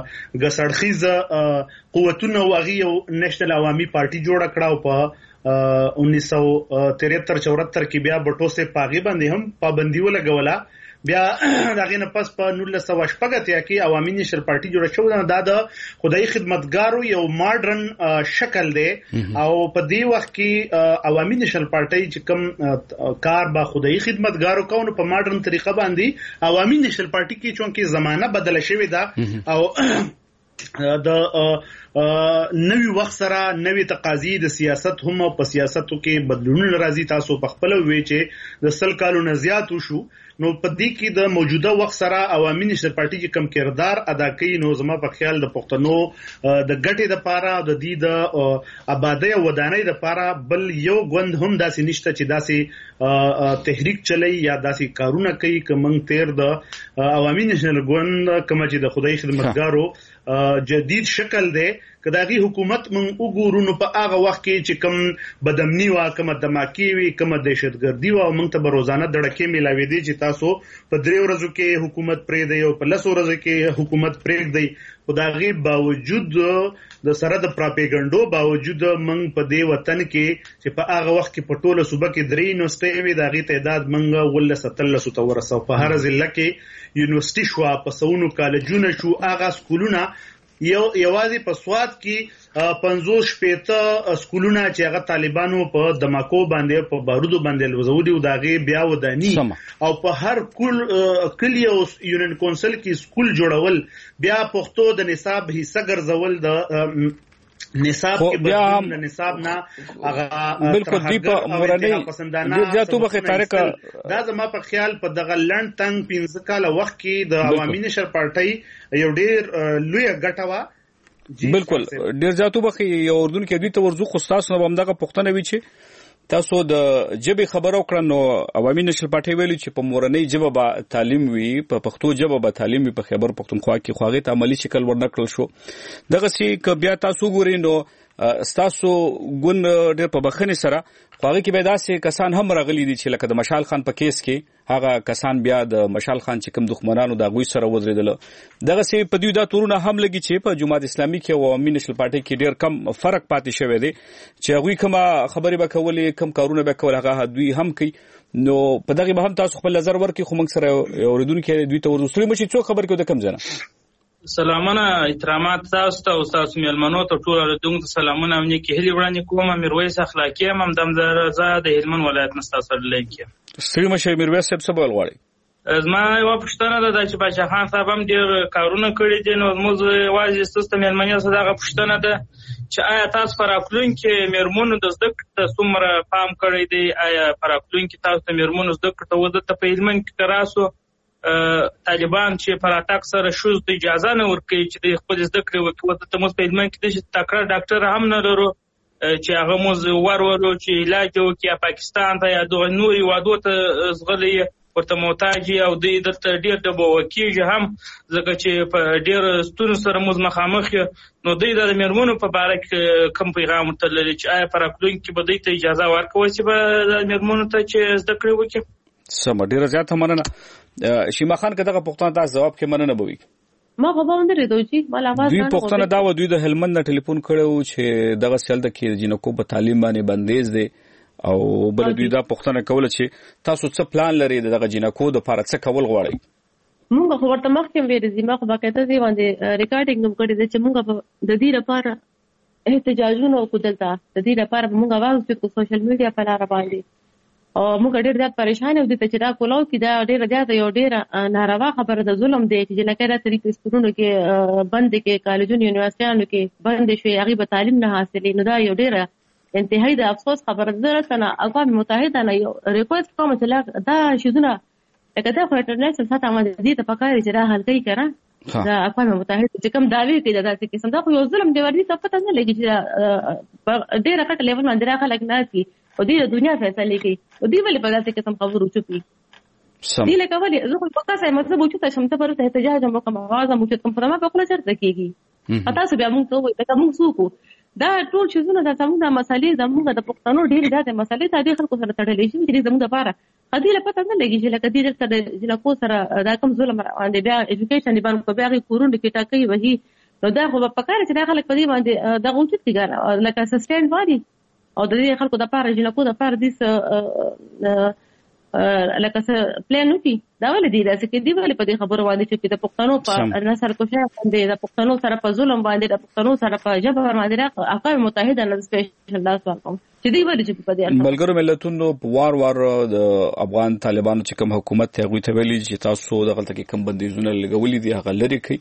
ګسړخیز قوتونه او هغې یو نیشنل عوامي پارټي جوړه کړه او په انیس سو ترهتر چورہتر کې بیا بټو سے پاغي باندې هم پابندي ولګوله بیا دغه نه پس په نولس سوه شپږ اتیا کې عوامي نېشنل پارټي جوړه شوه. دا د خدای خدمتګارو یو ماډرن شکل دی او په دې وخت کې عوامي نېشنل پارټي چې کوم کار با خدای خدمتګارو کوي په ماډرن طریقه باندې عوامي نېشنل پارټي کې چونکه زمانہ بدله شوې ده او د نوی وخت سره نوی تقاضی د سیاست هم په سیاستو کې بدلونونه راځي. تاسو په خپل وی چې د سل کالو نه زیات وشو نو په دې کې د موجوده وخت سره عوامي نېشنل پارټي چې کم کردار ادا کوي نو زما په خیال د پښتنو د ګټې لپاره د دې د آبادی او ودانۍ لپاره بل یو غوند هم داسې نشته چې داسې تحریک چلی یا داسې کارونه کوي کوم تیر د عوامي نېشنل غوند کوم چې د خدای خدمتګارو جدید شکل دی. کداغي حکومت من وګورو نو په هغه وخت کې چې کم بدامنی وا کوم دماکی وی کوم دهشتګردي وا موږ ته روزانه دړکې ملاوي دي چې تاسو په درې ورځو کې حکومت پرې دی او په لس ورځو کې حکومت پرې دی. خداغي باوجود د سره د پراپګاندا باوجود موږ په دې وطن کې چې په هغه وخت کې په ټوله صوبه کې درې یونیورسيټي وي داغي تعداد موږ ول ستلسو ته ورسو. په هر ضلع کې یونیورسيټي شو په سونو کالجونه شو هغه سکولونه یو یوازې په سواد کې پنځوس شپېته سکولونه چې هغه طالبانو په دماکو باندې په بارودو باندې لوزولي او داغه بیا ودانی او په هر کل کلی او یونین کونسل کې سکول جوړول بیا پښتو د نصاب حصہ ګرځول د نصاب کې بدلون نصاب نه هغه بالکل دی په مورنۍ ډیر زیاتو بخې طارق دا زما په خیال په دغه لند تنگ پنځه کاله وخت کې د عوامي نېشنل پارټي یو ډیر لوی ګټه وا. بالکل ډیر زیاتو بخې یو اردن کې دوی ته ورزو خو تاسو نو همدغه پښتنه وی چې تاسو د جبه خبرو کړنو نو عوامي نېشنل پارټي ویلي چې په مورنۍ جبه به تعلیم وي په پښتو جبه به تعلیم وي په خیبر پښتونخوا کې خواغې ته عملی شکل ورنکړل شو. دغه سي ک بیا تاسو ګورئ نو ستاسو ګون ډېر په بخښنې سره خواږه کې به داسې کسان هم راغلي دي چې لکه د مشال خان په کیس کې هغه کسان بیا د مشال خان چې کوم دښمنانو د غوي سره ودرېدل. دغه سي په دوی دا تورونه هم لګي چې په جماعت اسلامي کې او عوامي نېشنل پارټي کې ډېر کم فرق پاتې شوی دی چې هغه کومه خبرې به کولې کم کارونه به کول هغه دوی هم کوي. نو په دغه به هم تاسو خپل نظر ورکړئ خو موږ سره اوریدونکو دوی ته ورسولې مشي څو خبر کې د کم ځنه سلامونه احترامات تاسو ته او تاسو میلمنو ته ټول اردوونکو ته سلامونه امني کې هلي وړاندې کوم. میرویس اخلاقی هم دم زه د هلمند ولایت مستاسو لیکي ستړي مشه میرویس صاحب څه بول غواړي. زما یو پښتنه ده چې بادشاه خان صاحب هم ډېر کارونه کړي دي نو موږ واځي ستاسو ته میلمنې سره دغه پښتنه ده چې آیا تاسو پر خپلون کې میرمنو د زده کړې څومره پام کړی دی. آیا پر خپلون کې تاسو ته میرمنو زده کړې وځه ته په هلمند کې تراسو طالبان چې پر اتاک سره شوز د اجازه نه ورکړي چې د خپل زده کړې وکړي ته موږ په هلمند کې د تکړه ډاکټر هم نه لرو چې هغه موږ ورورو چې علاج وکړي پاکستان ته یا د نوري وادو ته زغلي ورته محتاج او د دلته ډېر د بوکیږي هم ځکه چې په ډېر ستونزو سره موږ مخامخ نو دوی د میرمنو په اړه کوم پیغام ورته لري چې آیا پر خپلون کې به دوی ته اجازه ورکوي چې به د میرمنو ته چې زده کړې وکړي. سم ډیر زیات مننه. شیما خان کداغه پښتون تاسو جواب کې مننه بوي ما په باندې ردو چې مال आवाज دوی پښتون دا و دوی د هلمند نه ټلیفون کړو چې دغه سیل د کې جنکو په تعلیم باندې بندیز دي او بل دوی دا پښتون کول چې تاسو څه پلان لري دغه جنکو د لپاره څه کول غواړي. موږ خو ورته مخکې ویل دي ما خو باقاعده دی باندې ریکارډینګ هم کړی چې موږ د دې لپاره احتجاجونه وکړل. د دې لپاره موږ आवाज په سوشل میډیا په لار باندې او موږ ډېر زیات پریشان یو دي چې دا کولاو کې دا ډېر زیات یو ډېر ناروا خبره د ظلم دی چې لکه دا طریقې سکولونو کې بند کې کالجونو یونیورسيټانو کې بند شوی هغه به تعلیم نه حاصلې نو دا یو ډېر انتهایی د افسوس خبره ده. نه اقوام متحده نه یو ریکوست کوم چې دا شیزونه لکه دا انټرنیشنل سطح باندې دې ته پکاري چې را حل کوي کنه دا اقوام متحده چې کوم دعوی کوي دا چې قسم دا خو یو ظلم دی ورته څه پته نه لګي چې ډېر کټ لیول باندې راخلک نه کی او دې دنیا فیصله کوي او دې ولې په داسې قسم خبرو چوپي دې لکه ولې زه خو پکا سم مطلب وچو ته شمته پرته احتجاج مو کوم आवाज مو چې کوم فرما په خپل چرته کیږي پتا څه بیا موږ ته وایي دا موږ سوکو دا ټول شیزونه دا زموږ د مسالې زموږ د پښتنو ډېر زیات مسالې ته د خلکو سره تړلې شي چې زموږ لپاره قضیه پته نه لګي چې لکه دې سره د جنکو سره دا کوم ظلم باندې بیا ایجوکیشن باندې په بیا کورونه کې ټاکي وهي نو دا خو په کار چې دا خلک په دې باندې د غوښتل کیږي لکه سسټین باندې او د دې خلکو د لپاره جنکو د لپاره دې لکه څه پلان وکړي دا ولې دی داسې کې دی ولې په دې خبرو باندې چې د پښتنو په نسل کوشش باندې د پښتنو سره په ظلم باندې د پښتنو سره په جبر باندې اقوام متحده نه سپیشل لاس ورکوم چې دی ولې چې په دې ملګرو ملتونو په وار وار د افغان طالبانو چې کوم حکومت ته غوي ته ویلي چې تاسو دغه تلته کوم بندیزونه لګولې دي هغه لري کوي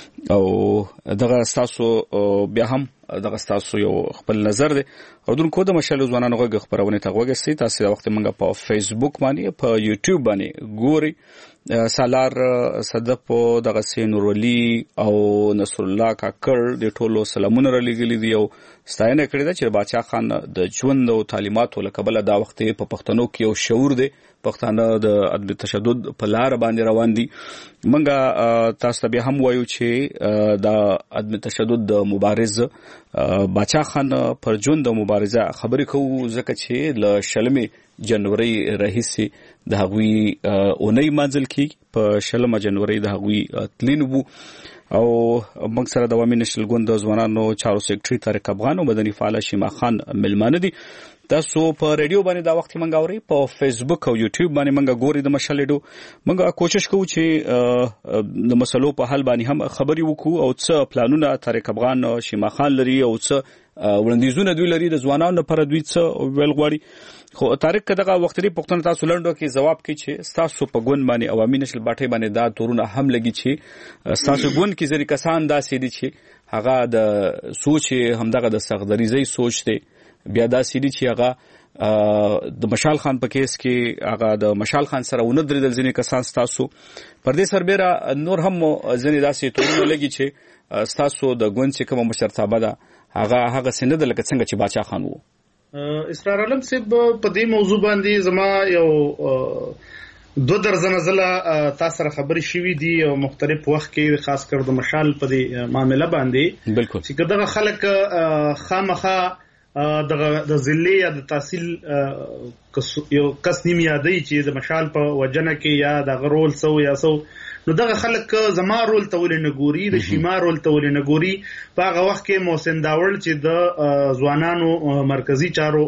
او دغه تاسو بیا هم دغه تاسو یو خپل نظر دی او دونکو د مشال ځوانانو غږ خبرونه ته وګورئ تاسو د وخت منګه په فیسبوک باندې په یوټیوب باندې ګوري سالار صدف دغه سینور علي او نصر الله کاکړ د ټولو سلامونه را لګلې دي او ستاینه کړې ده چې باچا خان د ژوند او تعلیماتو لکبل دا وخت په پښتنو کې یو شعور دی پښتانه د عدم تشدد په لار باندې روان دي منګه تاسو ته به هم وایو چې دا عدم تشدد د مبارز باچا خان پر ژوند د مبارزه خبرې کوو ځکه چې ل شلمي جنوري رئیسي د هغوی اونۍ منځل کې په شلمه جنوري د هغوی تلینو او موږ سره د عوامي نشل ګوند د ځوانانو چارو سیکریټري طارق افغان او مدني فعال شیما خان ملمانه دي تاسو په ریډیو باندې دا وخت منګه اوري په فیسبوک او یوټیوب باندې منګه ګوري د مشالېډو منګه کوشش کوو چې د مسلو په حل باندې هم خبري وکړو او څه پلانونه طارق افغان او شیما خان لري او څه وړاندیزونه دوی لري د ځوانانو لپاره دوی څه ویل غواړي خو طارق دغه وختري پښتون تاسو لندو کې جواب کوي چې تاسو په ګوند باندې عوامي نشل باټي باندې دا تورونه هم لګي چې تاسو ګوند کې ځری کسان داسې دي چې هغه د سوچ همدغه د سغدریزي سوچ دی بیا دا سړي چې هغه د مشال خان په کیس کې هغه د مشال خان سره ونه درېدل ځینې کسان تاسو پر دې سربېره نور هم ځینې داسې تورونه لګي چې تاسو د ګوند چې کوم مشرتابه ده هغه هغه سند لکه څنګه چې باچا خان وو اسرار علم صاحب په دې موضوع باندې زما یو دو درزنه زله تاسو سره خبرې شوې دي او مختلف وخت کې خاص کر د مشال په دې معاملې باندې بالکل چې دغه خلک خامخا دغه د ضلع یا د تحصیل یو کس نیم یادی چې د مشال په وجنه کې یا د غرول سو یا سو نو دغه خلک زما رول ته ولې نه ګوري د شیما رول ته ولې نه ګوري په هغه وخت کې محسن داوړ چې د ځوانانو مرکزی چارو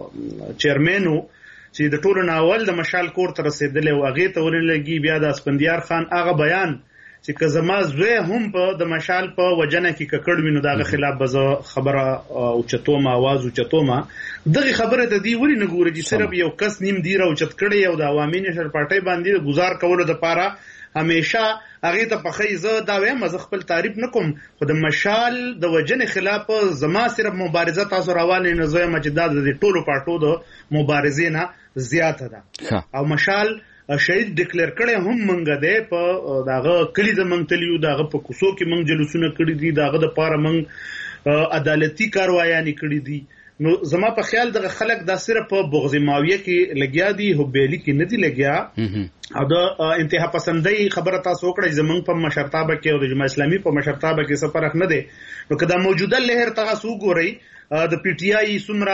چیرمنو چې د ټولو ناول د مشال کور ته رسیدلی او هغه ته ولې لګي بیا د اسپندیار خان هغه بیان چې که زما زوی هم په د مشال په وجنه کې ککړ وینو دغه خلاف به خبره او چتوم आवाज او چتوم دغه خبره ته دی ولې نه ګوري چې صرف یو کس نیم دی راو چت کړي او د عوامي نشر پارټي باندې گزار کولو د پاره همیشه هغه ته په خیزه دا وایم از خپل تعریف نکوم خو د مشال د وجنه خلاف زما صرف مبارزه تاسو روانه نه زوی مجدد د ټولو پارټو د مبارزې نه زیاته ده او مشال شهید ډیکلیئر کړي هم منګه ده په داغه کلی د منتلیو داغه په کوسو کې منګ جلوسونه کړی دي داغه د پاره منګ عدالتي کاروایانه کړی دي نو زما په خیال دغه خلک دا صرف په بغض ماویه کې لګیا دي هوبېلی کې نه دي لګیا او د انتها پسندۍ خبره تاسو وکړئ زمونږ په مشرتابه کې او د جماعت اسلامي په مشرتابه کې څه فرق نه دی نو که دا موجوده لهر تاسو وګورئ د پی ټی آی سمرا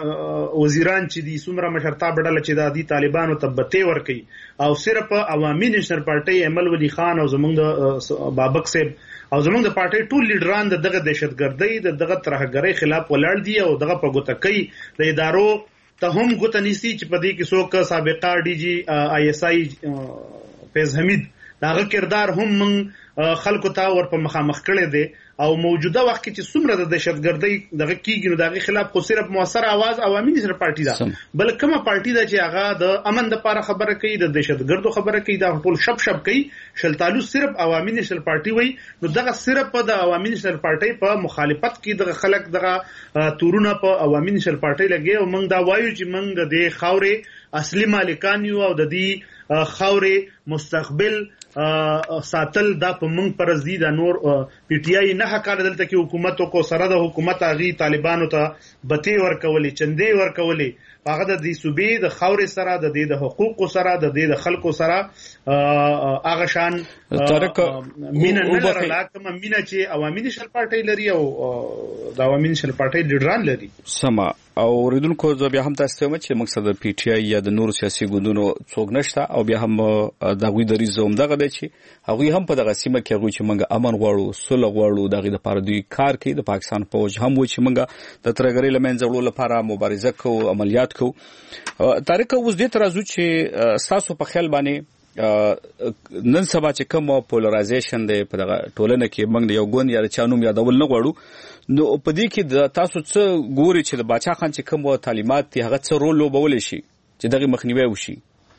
وزیران چې دي سمرا مشرتابه ډله چې د دي طالبانو ته بته ور کوي او صرف عوامي نشر پارټي امل ولی خان او زمونږ د بابک صاحب او زمونږ د پارټي ټول لیډران دغه دهشتګردۍ د دغه ترهګرۍ خلاف ولاړ دي او دغه په ګوتکۍ د ادارو ته هم ګوت نیسي چې په دې کې څوک سابقه ډي جی آی اس آی فیض حمید داغه کردار هم من خلکو ته ور په مخامخ کړي دي او موجوده وخت کې چې څومره د دهشتګردۍ دغه کیږي نو دغه خلاف خو صرف موثر आवाज عوامي نشر پارټي ده بل کومه پارټي ده چې هغه د امن د لپاره خبره کوي د دهشتګردو خبره کوي دا ټول شپ شپ کوي شلتالو صرف عوامي نشر پارټي وای نو دغه صرف د عوامي نشر پارټي په مخالفت کې دغه خلک دغه تورونه په عوامي نشر پارټي لګي او موږ دا وایو چې موږ د خاورې اصلي مالکان یو او د دې خاورې مستقبل ساتل دا په موږ پر زی د نور پی ټی آی نه حق دلته کې حکومت کو سره د حکومت اغي طالبانو ته بتی ورکولې چندې ورکولې هغه د دې صوبې د خاورې سره د دې د حقوقو سره د دې د خلکو سره هغه شان مینه نه لرله کوم مینه چې عوامي نشل پارټي لري او د عوامي نشل پارټي لیډران لري سما او ریدونکو زه بیا هم تاسو ته چې مقصد د پی ټی آی یا د نور سیاسي ګوندونو څوک نشته او بیا هم د غوي د ریزوم دغه دی چې هغه هم په دغه سیمه کې هغه چې موږ امن غواړو سوله غواړو دغه د پاره دوی کار کوي د پاکستان فوج هم و چې موږ د ترګری لمن ځړو لپاره مبارزه کوو عملیات صحبت کو طارق اوس دې ترازو چې تاسو په خیال باندې نن سبا چې کوم پولرایزیشن دی په دغه ټولنه کې موږ یو ګوند یا چانوم یادول نه غواړو نو په دې کې د تاسو څه ګوري چې د باچا خان چې کوم تعلیمات دي هغه څه رول لوبول شي چې دغه مخنیوي وشي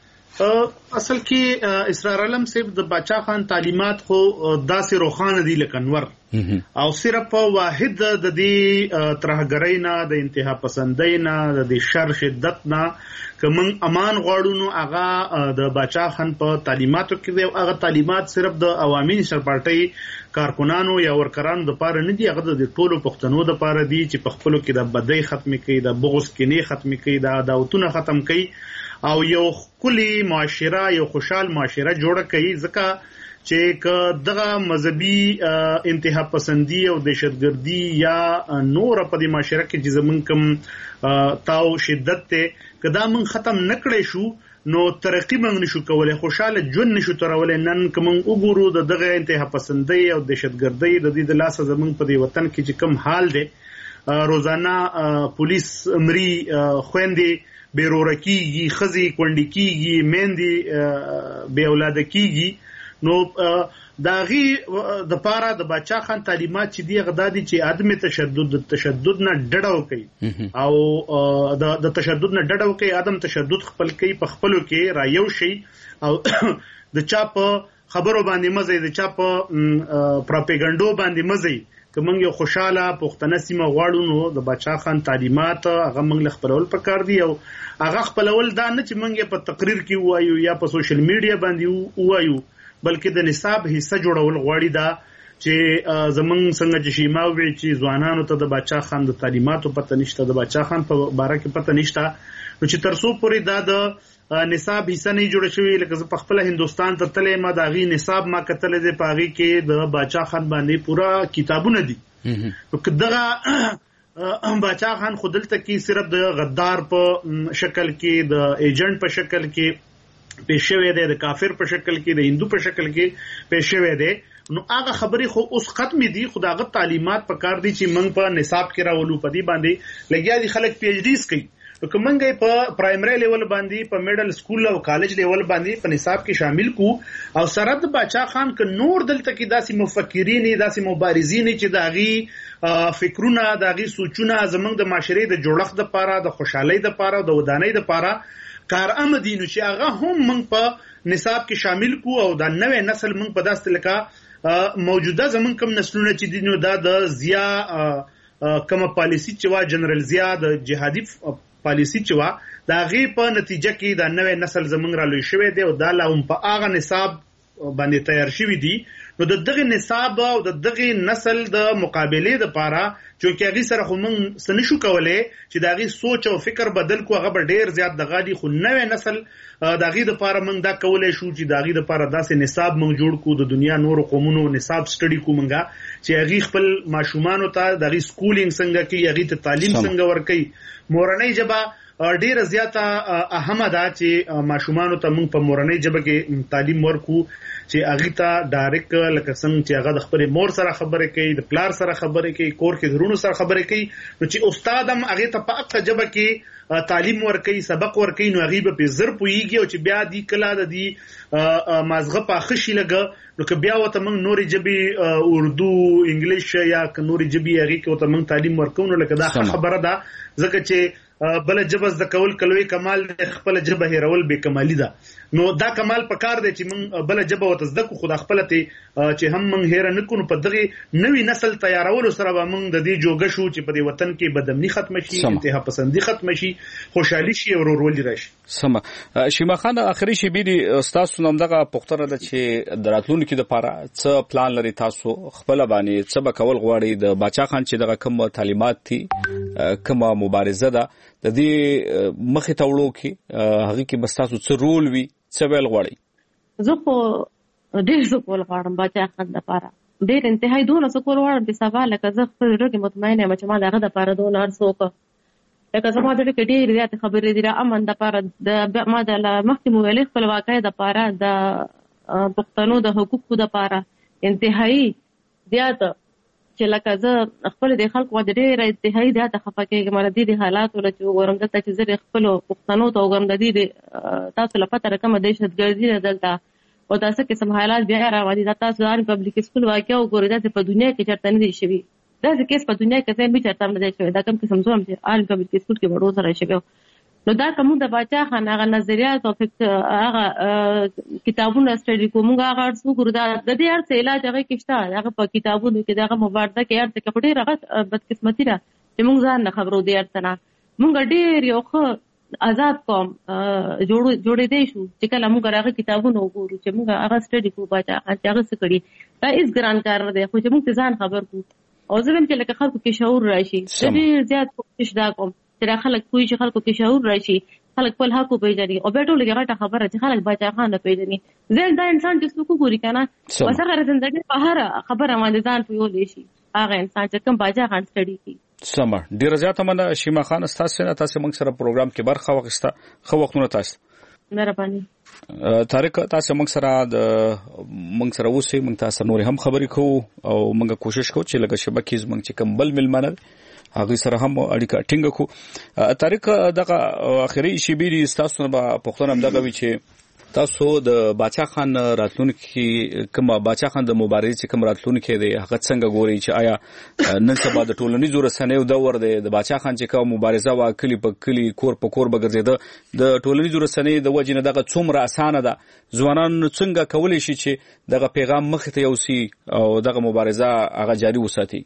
اصل کې اسرار علم صاحب د باچا خان تعلیمات خو داسې روخانه دي لکه انور او صرف واحد د دې ترهګرۍ نه د انتها پسندۍ نه د شر شدت نه کوم امان غواړو نو هغه د باچا خان په تعلیماتو کې دی هغه تعلیمات صرف د عوامي نشر پارټي کارکونانو یا ورکرانو د پاره نه دي هغه د ټولو پښتنو د پاره دي چې په خپلو کې د بدۍ ختم کړي د بغض کینې ختم کړي د داوتونه ختم کړي او یو کلی معاشره یو خوشحال معاشره جوړه کړي ځکه چې دغه مذهبي انتها پسندي او دهشتګردي یا نور په دې معاشره کې چې زمون کوم تاو شدت ته کدا من ختم نکړې شو نو ترقی موږ نشو کولای خوشاله ژوند نشو ترولای نن کوم وګورو د دغه انتها پسندي او دهشتګردي د دې د لاسه زمون په دې وطن کې چې کوم حال دی روزانه پولیس امري خويندې بیرورکیږي خزي کونډي کیږي مېندې بے اولاد کیږي نو داغي د پاره د باچا خان تعلیمات چې دی غدادي چې عدم تشدد تشدد نه ډډاو کوي او د تشدد نه ډډاو کوي عدم تشدد خپل کوي په خپلو کې رایو شي او د چا په خبرو باندې مزه د چا په پروپاګاندا باندې مزه کومنګ یو خوشاله پښتنه سیمه غواړو نو د باچا خان تعلیمات هغه موږ خپلول پکار دی او هغه خپلول دا نه چې موږ په تقریر کې وایو یا په سوشل میډیا باندې وایو بلکې د نصاب حصہ جوړول غواړي دا چې زمونږ څنګه چې شیما وی چې ځوانانو ته د باچا خان د تعلیماتو پته نشته د باچا خان په باره کې پته نشته نو چې ترسو پورې دا د نصاب حصہ نه جوړ شوی لکه زه په خپل هندستان ته تلې ما دا غي نصاب ما کتل دي پاغي کې د باچا خان باندې پورا کتابونه دي نو کداغه باچا خان خودلته کې صرف د غدار په شکل کې د ایجنټ په شکل کې پېښوي دي د کافر په شکل کې د هندو په شکل کې پېښوي دي نو هغه خبرې خو اوس ختم دي خداغه تعلیمات په کار دي چې موږ په نصاب کې راولو پدی باندې لګیا دي خلک پی ایچ ډیز کوي نو کومنګي په پرایمري لیول باندې په میډل سکول او کالج لیول باندې په نصاب کې شامل کو او سرد باچا خان ک نور دلته کې داسې مفکرین داسې مبارزین چې داغي فکرونه داغي سوچونه زمنګ د معاشري د جوړښت د پاره د خوشحالي د پاره د ودانۍ د پاره کار آمدینو چې هغه هم موږ په نصاب کې شامل کو او د نوې نسل موږ په داسې لکه موجوده زمون کوم نسلونه چې دینو دا د زیا کوم پالیسی چې وا جنرال زیا د جهادي پالیسی چې وا دا غي په نتیجه کې د نوې نسل زمونږ را لوي شوی دی او دا لا هم په هغه نصاب باندې تیار شوی دی نو د دغه نصاب او د دغه نسل د مقابله د پاره چې هغه سره خو موږ سنشو کولای چې دا غي سوچ او فکر بدل کو هغه ډیر زیات د غادي خو نوې نسل دا غي د پاره موږ دا کولای شو چې دا غي د پاره داسې نصاب موږ جوړ کو د دنیا نور قومونو نصاب سټډي کو موږ چې هغه خپل ماشومان ته د غي سکولینګ څنګه کوي هغه ته تعلیم څنګه ورکي مورنۍ جبا ډیره زیاته اهمه ده چې ماشومان ته موږ په مورنۍ جبه کې تعلیم ورکو چې هغه ته ډایرکټ لکه څنګه چې هغه د خپل مور سره خبرې کوي د پلار سره خبرې کوي کور کې درونو سره خبرې کوي نو چې استاد هم هغه ته په اقا جبه کې تعلیم ورکوي سبق ورکوي نو هغه به زر پويږي او چې بیا دی کلا د دې مازغه په خشي لګ نو که بیا وته موږ نوري جبي اردو انګلیش یا نوري جبي هغه کې وته موږ تعلیم ورکو نو لکه دا خبره ده ځکه چې بل جبز د کول کلوي کمال خپل جبه هرول به کمالي ده نو دا کمال پکار دی چې من بل جبه وت زدکو خود خپل ته چې هم من هیر نه کو په دغه نوې نسل تیارولو سره به من د دې جوګه شو چې په دې وطن کې بدمنی ختم شي انتها پسندي ختم شي خوشحالي شي او ورولي راشي سم شیما خان اخري شي بيدي استاد سنم دغه پختره ده چې دراتلون کې د پاره څه پلان لري تاسو خپل باندې څه به کول غواړي د باچا خان چې دغه کوم تعلیمات دي کوم مبارزه ده د دې مخه تاوړو کې هغه کې بس تاسو څه رول وي څه ویل غواړي زه خو ډېر څه کول غواړم باچا خان لپاره ډېر انتهایی دونه څه کول غواړم چې سبا لکه زه خپل ورګې مطمئنه یم چې ما دغه لپاره دونه ارزو وکړ لکه زما د کې ډېر زیات خبرې دي را امن لپاره د ما د مخکې مو ویلې خپل واقعي لپاره د پښتنو د حقوقو لپاره انتهایی زیات چې لکه زه خپل د خلکو د ډېر انتهایی د خفه کېږم د دې حالات ول چې وګورم دلته چې زه خپل پښتنو ته وګورم د دې تاسو لپاره رقم د دهشتګردي دلته او تاسو کې سم حالات بیا راوړي دا تاسو د پبلک سکول واقعا وګورئ دا په دنیا کې چرته نه دی شوی دا ځکه په دنیا کې څه به چرته نه دی شوی دا کوم قسم زوم چې آل پبلک سکول کې وړو سره شوی نو دا کوم د باچا خان هغه نظریات او هغه کتابونه سټډي کوم هغه څو ګور دا د دې ارڅ علاج هغه کېشته هغه په کتابونو کې دغه مبارزه کې ارڅ کې پټي راغت بدقسمتي را چې موږ ځان نه خبرو دی ارڅ نه موږ ډېر یو خو آزاد قوم جوړ جوړې دی شو چې کله موږ هغه کتابونه وګورو چې موږ هغه سټډي کوو باچا هغه څه کړی دا هیڅ ګران کار نه دی خو چې موږ ځان خبر کو او زه هم چې لکه خلکو کې شعور راشي ډېر زیات کوشش دا کوم چې خلک کوی چې خلکو کې شعور راشي خلک خپل حق پیژني او به ټول غټه خبره چې خلک باچا خان نه پیژني زه دا انسان چې څوک ګوري کنه وسره زندګي په هر خبره باندې ځان پیولې شي هغه انسان چې کوم باچا خان سټډي کوي سم ډیر زیاته مننه شیما خان تاسو نه تاسو موږ سره پروګرام کې برخه واخیسته خو وختونه تاسو مهرباني طارق تاسو موږ سره د موږ سره اوسئ موږ تاسو نور هم خبرې کوو او موږ کوشش کوو چې لکه شبکې زموږ چې کوم بل ملمنه هغه سره هم اړیکه ټینګ کو طارق دغه اخري شی بیري تاسو نه پښتون هم دغه وی چې تاسو د باچا خان راتلونکي کوم باچا خان د مبارزې چې کوم راتلونکي دی هغه څنګه ګوري چې آیا نن سبا د ټولنیزو رسنیو دور دی د باچا خان چې کوم مبارزه وا کلی په کلی کور په کور بګرځیده د ټولنیزو رسنیو د وجې نه دغه څومره اسانه ده ځوانان څنګه کولی شي چې دغه پیغام مخ ته یوسي او دغه مبارزه هغه جاری وساتي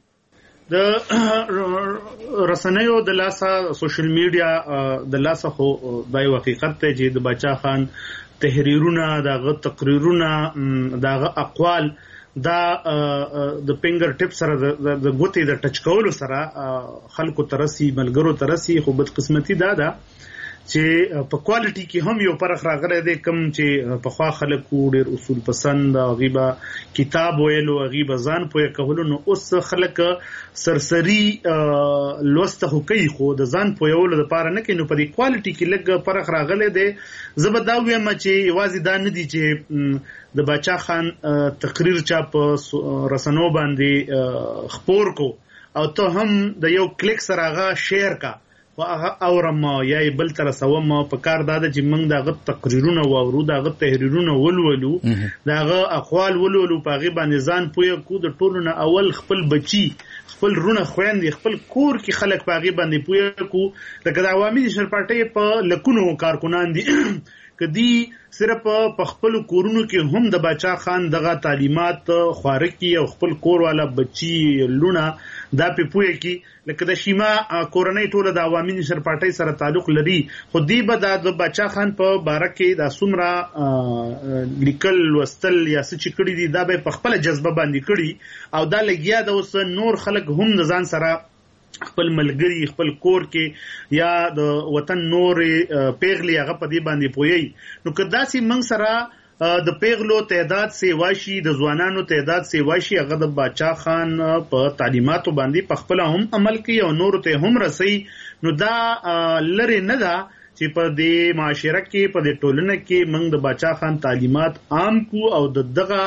د رسنیو د لاسه سوشل میډیا د لاسه خو د حقیقت ته چې د باچا خان تحریرونه دغه تقریرونه دغه اقوال دا د فینګر ټپ سره د ګوتې د ټچ کولو سره خلکو ترسي ملګرو ترسي خو بد قسمتي دا ده چې په کوالټي کې هم یو فرق راغلی دی کم چې په خوا خلکو ډېر اصول پسند غیبه کتاب ویلو غیبه ځان پوهه کولو نو اوس خلک سرسری لوسته کوي خو د ځان پوهولو لپاره نه کوي نو په دې کوالټي کې لږ فرق راغلی دی زه به دا وایم چې یوازې دا نه دي چې د باچا خان تقریر چا په رسنیو باندې خپور کو او ته هم د یو کلیک سره هغه شیر کا هغه اورم یا بل تر سوم په کار داده چې موږ دغه تقریرونه واورو دغه تحریرونه ولولو دغه اقوال ولولو په غي باندې ځان پوهه کو د ټولو نه اول خپل بچي خپل رونه خويندې خپل کور کې خلک په غي باندې پوهه کو لکه د عوامي نشر پارټي په لکونو کارکونان دي کدي صرف په خپل کورونو کې هم د باچا خان دغه تعلیمات خوارکی او خپل کور والا بچي لونه دا په پوهه کې لکه د شیما کورنۍ ټوله د عوامي نشر پارټي سره تعلق لري خو دی به د باچا خان په باره کې د سمرا لیکل وستل یا څه چې کړی دي دا به په خپل جذبه باندې کړی او دا لګیا د اوس نور خلک هم د ځان سره خپل ملګری خپل کور کې یا د وطن نور پیغلی هغه په دې باندې پوي نو کدا سي منګ سره د پیغلو تعداد سی واشي د ځوانانو تعداد سی واشي هغه د باچا خان په تعلیماتو باندې په خپل هم عمل کوي او نور ته هم رسي نو دا لری نه ده چې په دې معاشره کې په دې ټولنه کې منګ د باچا خان تعلیمات عام کو او د دغه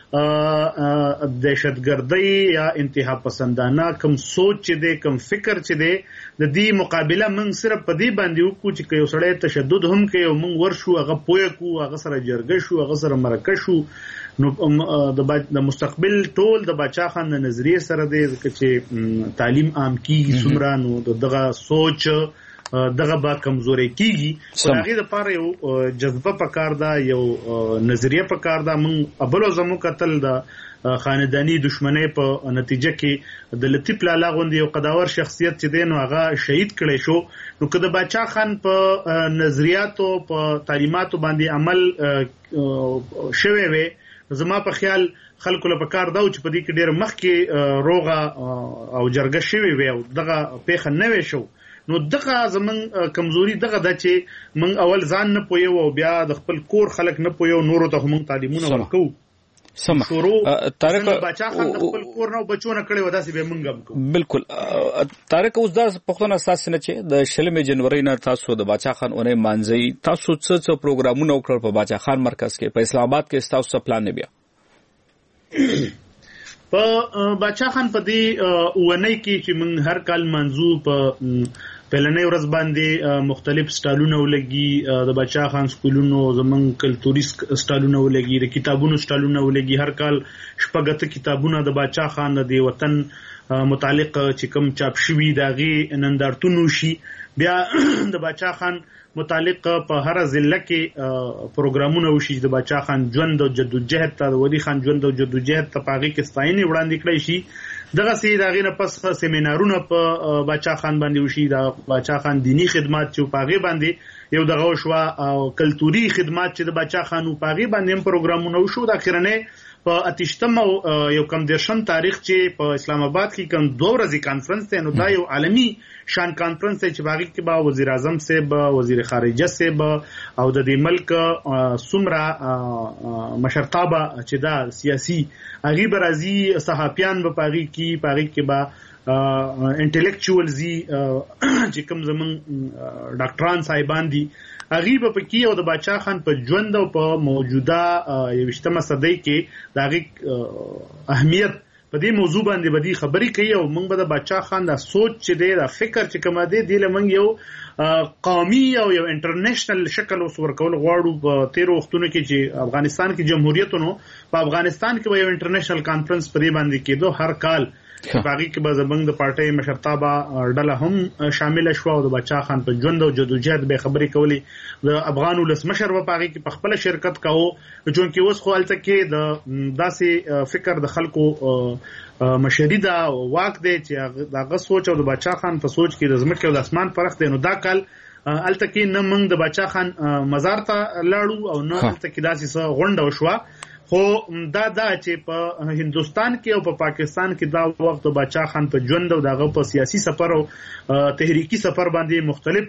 دهشتګردۍ یا انتها پسندانه کم سوچ چې دی کم فکر چې دی د دې مقابله موږ صرف په دې باندې وکړو چې یو سړی تشدد هم کوي او موږ ورشو هغه پوهه کو هغه سره جرګه شو هغه سره مرکه شو نو د مستقبل ټول د باچا خان د نظریه سره دی چې تعلیم عام کیږي څومره نو دغه سوچ دغه با کمزوري کیږي او هغه د پاره یو جذبه پکار دا یو نظریه پکار دا من ابلو زمو قتل دا خاندانی دشمنی په نتیجه کې د لطیف لالا غوندي یو قداور شخصیت چې دین هغه شهید کړي شو نو کله باچا خان په نظریاتو په تعلیماتو باندې عمل شوي وي زما په خیال خلکو له پکار دا چې په دې کې ډېر مخ کې روغه او جرګه شوي وي او دغه پیښه نه وي شو نو دغه زمون کمزوري دغه د چې من اول ځان نه پویو او بیا د خپل کور خلک نه پویو نورو ته هم تعلیمونه ورکو سم طارق باچا خان د خپل کور نه بچونه کړي ودا سي به منګم کو بالکل طارق اوس د پښتون اساس نه چې د شلمې جنوري نه تاسو د باچا خان اونې مانځي تاسو څه څه پروګرامونه وکړ په باچا خان مرکز کې په اسلام آباد کې تاسو څه پلان نه بیا په بچا خان په دې ونی کې چې موږ هر کال منځو په پهلنۍ ورځ باندې مختلف سټالونه ولګي د بچا خان سکولونو زمونږ کلتوري سټالونه ولګي د کتابونو سټالونه ولګي هر کال شپږ کتابونه د بچا خان د وطن متعلق چې کوم چاپ شوي داغي نندارتونو شي بیا د بچا خان متعلق په هر ضلع کې پروګرامونه وشي د بچا خان ژوند او جدوجہد ته د ولی خان ژوند او جدوجہد ته پاغي کې ستاینې وړاندې کړی شي دغه سي داغې نه پس سیمینارونه په بچا خان باندې وشي د بچا خان دینی خدمات چې پاغي باندې یو دغه شوا او کلتوري خدمات چې د بچا خان او پاغي باندې هم پروګرامونه وشو د اخرنه په اتشتم یو کم درشم تاریخ چې په اسلام آباد کې کوم دوه ورځې کانفرنس دی نو دا یو عالمی شان کانفرنس دی چې باغی کې با وزیر اعظم صاحب وزیر خارجه صاحب او د دې ملک سمرا مشرتابه چې دا سیاسي اغي برازي صحافیان په پاغي کې پاغي کې با انټلیکچوالزي چې کوم زمون ډاکټران صاحبان دي غیبه پکې او د بچا خان په ژوند او په موجوده یوشتمه صدۍ کې داغي اهمیت په دې موضوع باندې بدی خبرې کوي او موږ به د بچا خان د سوچ چې دی د فکر چې کوم دی د لمنګ یو قومي او یو انټرنیشنل شکل اوس ورکول غواړو په تیر وختونو کې چې افغانستان کې جمهوریتونو په افغانستان کې یو انټرنیشنل کانفرنس پرې باندې کېدو هر کال باغی کې به زمنګ د پارټي مشرتابه ډله هم شامل شو او د بچا خان په ژوند او جدوجہد به خبرې کولی د افغان ولس مشر په باغی کې په خپل شرکت کاوه چې اوس خو الته کې د داسې فکر د خلکو مشري دا واک دی چې دغه سوچ او د بچا خان په سوچ کې د زمکه او د اسمان فرق دی نو دا کال الته کې نه موږ د بچا خان مزار ته لاړو او نه الته کې داسې غونډه وشوه خو دا دا چې په هندستان کې او په پاکستان کې دا وخت بچا خان په ژوند او دغه په سیاسي سفر او تحریکی سفر باندې مختلف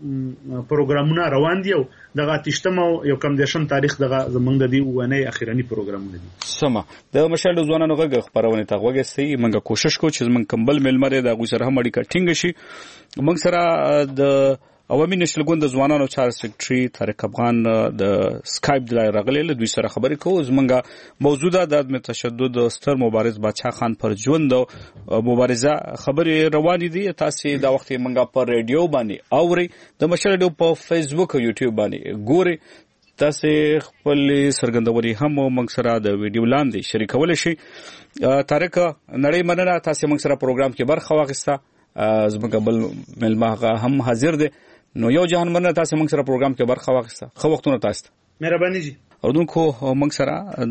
پروګرامونه روان دي او دغه تشتم او یو کم دیشم تاریخ دغه زمونږ د دې ونه اخیرانی پروګرامونه دي سم د مشال ځوانانو غږ خبرونه ته وګورئ موږ کوشش کوو چې موږ کمبل ملمره د غوسره هم اړیکه ټینګ شي موږ سره د عوامي نشل ګوند د ځوانانو چار سیکریټري طارق افغان د سکایپ د لارې راغلی له دوی سره خبرې کوو زمونږه موجوده د عدم تشدد ستر مبارز بچا خان پر ژوند او مبارزه خبرې روانې دي تاسو دا وخت موږ په ریډیو باندې اوري د مشال ډیو په فیسبوک او یوټیوب باندې ګوري تاسو خپل سرګندوري هم موږ سره د ویډیو لاندې شریکول شي طارق نړۍ مننه تاسو موږ سره پروګرام کې برخه واخیسته زموږ بل ملمه هم حاضر دي نو یو جهان مننه تاسو موږ سره پروګرام کې برخه واخیسته خو وختونه تاسو مهرباني جی اردوونکو موږ سره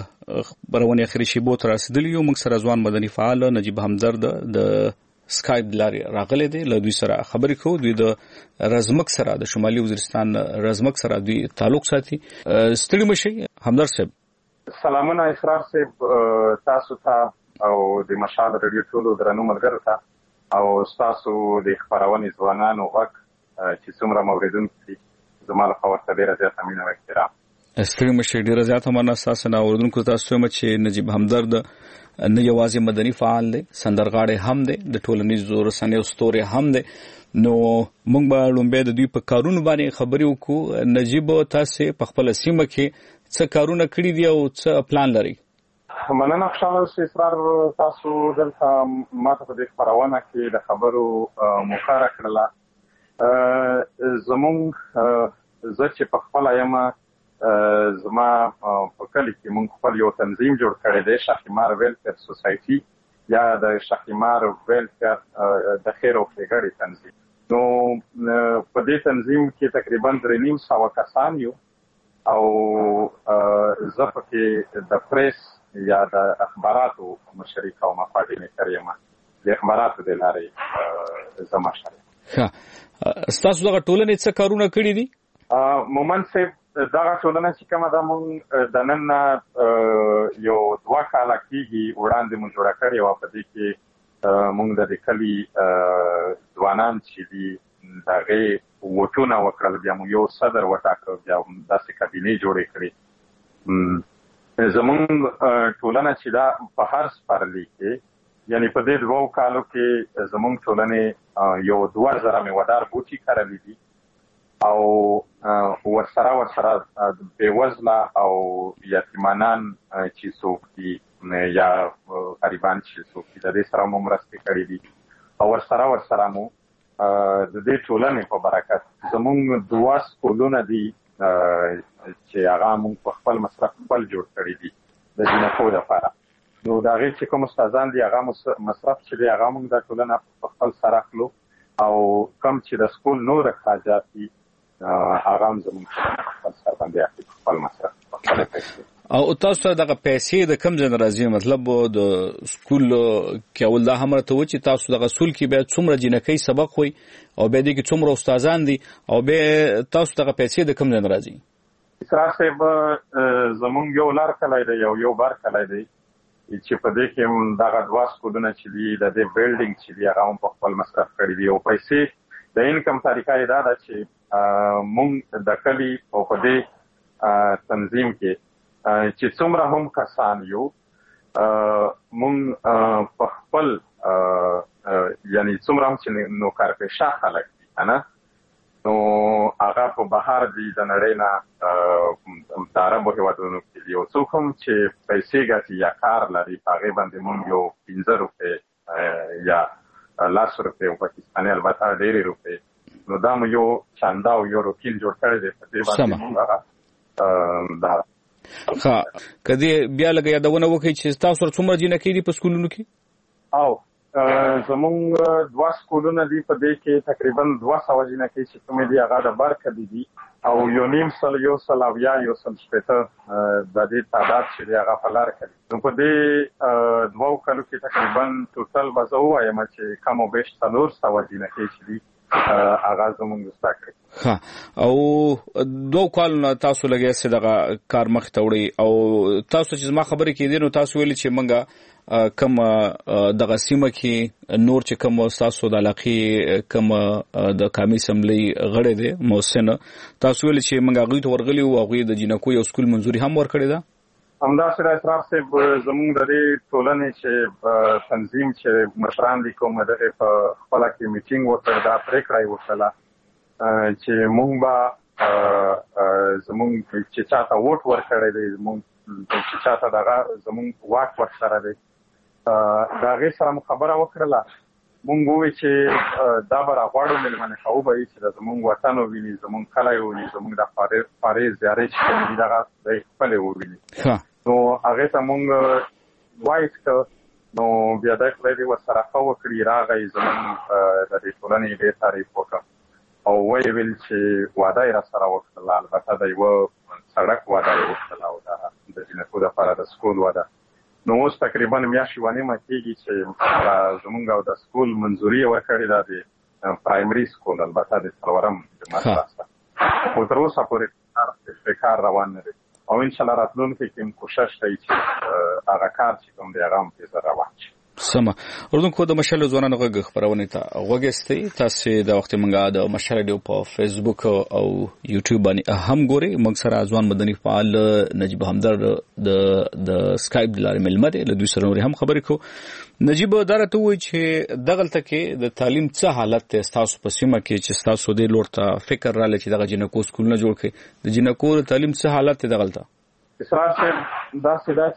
د برونی اخري شیبو تر رسیدلی موږ سره ځوان مدني فعال نجیب همدرد د سکایپ لارې راغلي دي له دوی سره خبرې کوو دوی د رزمک سره د شمالي وزیرستان رزمک سره دوی تعلق ساتي ستړي مشي همدرد صاحب سلامونه اسرار صاحب تاسو ته او د مشال رادیو ټولو درنو ملګرو ته او تاسو د خبرونې ځوانانو وخت چې څومره موریدونکو زما له خوا ډیره زیاته مینه او احترام ستړي مشي ډیره زیاته مننه تاسو نه اوردونکو تاسو هم چې نجیب همدرد نه یوازې مدني فعال دی سندرغاړی هم دی د ټولنیزو رسنیو ستوري هم دی نو موږ به لومبه د دوی په کارونو باندې خبرې وکړو نجیب تاسو په خپل سیمه کې څه کارونه کړی دي او څه پلان لري مننه خوشاله اوسئ اسرار تاسو دلته ماته په دې خبرونه کې د خبرو مخاره کړله زمونږ زه چې په خپل یم زما په کلی کې مونږ خپل یو تنظیم جوړ کړی دی شاخیمار ویلفیر سوسایټي یا د شاخیمار ویلفیر د خیر او ښېګړې تنظیم نو په دې تنظیم کې تقریبا درې نیم سوه کسان یو او زه پکې د پریس یا د اخباراتو مشري کوم کوارډینیټر یم د اخباراتو د لارې زه مشر ښه ستاسو دغه ټولنې څه کارونه کړي دي مومن صاحب دغه ټولنه چې کومه ده مونږ د نن یو دوه کاله کېږي وړاندې مونږ جوړه کړې وه په دې کې مونږ د دې کلي ځوانان چې دي د هغې وټونه وکړل بیا مو یو صدر وټاکه بیا داسې کابینې جوړې کړې زمونږ ټولنه چې دا په هر سپارلي کې یعنی په دې دوه کالو کې زمونږ ټولنې یو دوه زره میوهدار بوټي کرلي دي او ورسره ورسره بېوزله او یتیمانان چې څوک دي یا غریبان چې څوک د دې سره مو مرستې کړې دي او ورسره ورسره مو د دې ټولنې په برکت زموږ دوه سکولونه دي چې هغه موږ په خپل مصرف خپل جوړ کړی دي د جنکو لپاره. نو د هغې چې کوم استادان دي هغه مصرف چې دی هغه موږ د ټولنه په خپل سر اخلو او کوم چې د سکول نور اخراجات دي هغه هم زموږ خپل سر باندې اخلي خپل مصرف خپل پیسې. او تاسو ته دغه پیسې د کوم ځای نه راځي؟ مطلب د سکول کې اول دا هم راته و چې تاسو دغه سکول کې باید څومره جنکۍ سبق وي او بیا دې کې څومره استادان دي او بیا تاسو دغه پیسې د کوم ځای نه راځي؟ اسرار صاحب زموږ یو لار کلی دی یو یو بار کلی دی چې په دې کې دغه دوه سکولونه چې دي د دې بلډینګ چې دی هغه هم په خپل مصرف کړي دي او پیسې د انکم طریقه یې دا ده چې موږ د کلي او په دې تنظیم کې چې څومره هم کسان یو مونږ په خپل یعنی څومره هم چې نوکرپېشه خلک دي که نه نو هغه په بهر دي د نړۍ نه د عربو هېوادونو کې دي او څوک هم چې پیسې ګټي یا کار لري په هغې باندې مونږ یو پنځه روپۍ یا لس روپۍ او پاکستاني البته ډېرې روپۍ نو دا مو یو چانده او یو روکیل جوړ کړی دی په دې باندې مونږ هغه دا ها کدی بیا لګ یادونه وکړي چې تاسو سره څومره جنکۍ دي په سکولونو کې؟ او زموږ دوه سکولونه دي په دې کې تقریبا دوه سوه جنکۍ چې کومې دي هغه د برکلي دي او یو نیم سل یو سل اویا یو سل شپېته د دې تعداد چې دی هغه په لار کوي. نو په دې دوو کلو کې تقریبا ټوټل به زه ووایم چې کم او بیش څلور سوه جنکۍ چې دي هغه زموږ زده کړي. ها او دوه کالونه تاسو لګیا سي دغه کار مخ ته وړي او تاسو چې زما خبرې کېدې نو تاسو ویلي چې منګه کم دغه سیمه کې نور چې کم تاسو د علاقې کم د قومي اسمبلی غړي دي محسن تاسو ویلي چې منګه غوي ته ورغلي او غوي د جنکو یو سکول منځوري هم ورکړي ده؟ همداسې د اسراف صاحب زموږ د دې ټولنې چې تنظیم چې مشران دي کوم دغې په خپله کې میټینګ وکړ دا پرېکړه یې وکړله چې مونږ به زموږ چې چاته ووټ ورکړی دی زموږ چې چاته دغه زموږ واک ورسره دی د هغې سره مو خبره وکړله مونږ ووایي چې دا به راغواړو مېلمانه کوو به یې چې د زموږ وطن وویني زموږ کلی وویني زموږ د فارې زیارې چې دي دغه دی خپلې وویني نو هغې ته مونږ وایس کړ نو بیا دی خدای دې ورسره ښه وکړي راغی زموږ د دې ټولنې ډېر تعریف وکړ او ویې ویل چې واده یې راسره وکړله البته د یوه سړک واده یې وکړله او د جنکو دپاره د سکول واده نو اوس تقریبا میاشت یوه نیمه کېږي چې زموږ او د سکول منظوري یې ورکړې ده د پرایمري سکول البته د څلورم جماعت راسته خو تر اوسه پورې کار روان نه دی او انشاءالله راتلونکي کې هم کوشش کوي چې هغه کار چې کوم دی هغه هم تېزه روان شي. سمه اردوونکو د مشال ځوانانو غږ خپرونې ته غوږ استئ تاسو د وخت منګه د مشال ډیو په فیسبوک او یوټیوب باندې هم ګوري موږ سره ځوان مدني فعال نجیب همدرد د د سکایپ د لارې ملمه دی له دوی سره هم خبرې کو. نجیب درته وایي چې دغلته کې د تعلیم څه حالت ته تاسو په سیمه کې چې تاسو د لور ته فکر را لچې دغه جنکو سکول نه جوړ کړي د جنکو تعلیم څه حالت ته دغلته؟ اسرار صاحب داسې ده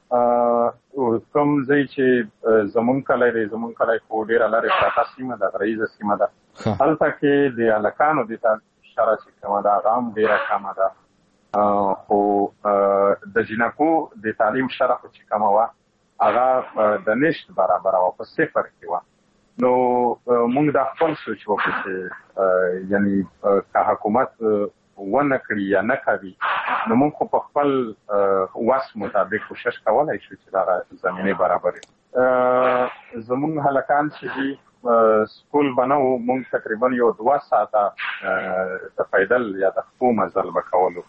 چې کوم ځای چې زموږ کلی دی زموږ کلی خو ډېره لرې پرته سیمه ده غریزه سیمه ده هلته کې د هلکانو د تعلیم شره چې کومه ده هغه هم ډېره کمه ده خو د جنکو د تعلیم شره خو چې کومه وه هغه د نشت برابره وه په صفر کې وه نو موږ دا خپل سوچ وکړو چې یعنی که حکومت ونه کړي یا نه کوي نو موږ خو په خپل وس مطابق کوشش کولی شو چې دغه زمینې برابرې زموږ هلکان چې دي سکول به نه و موږ تقریبا یو دوه ساعته د پیدل یا د خپو مزل به کولو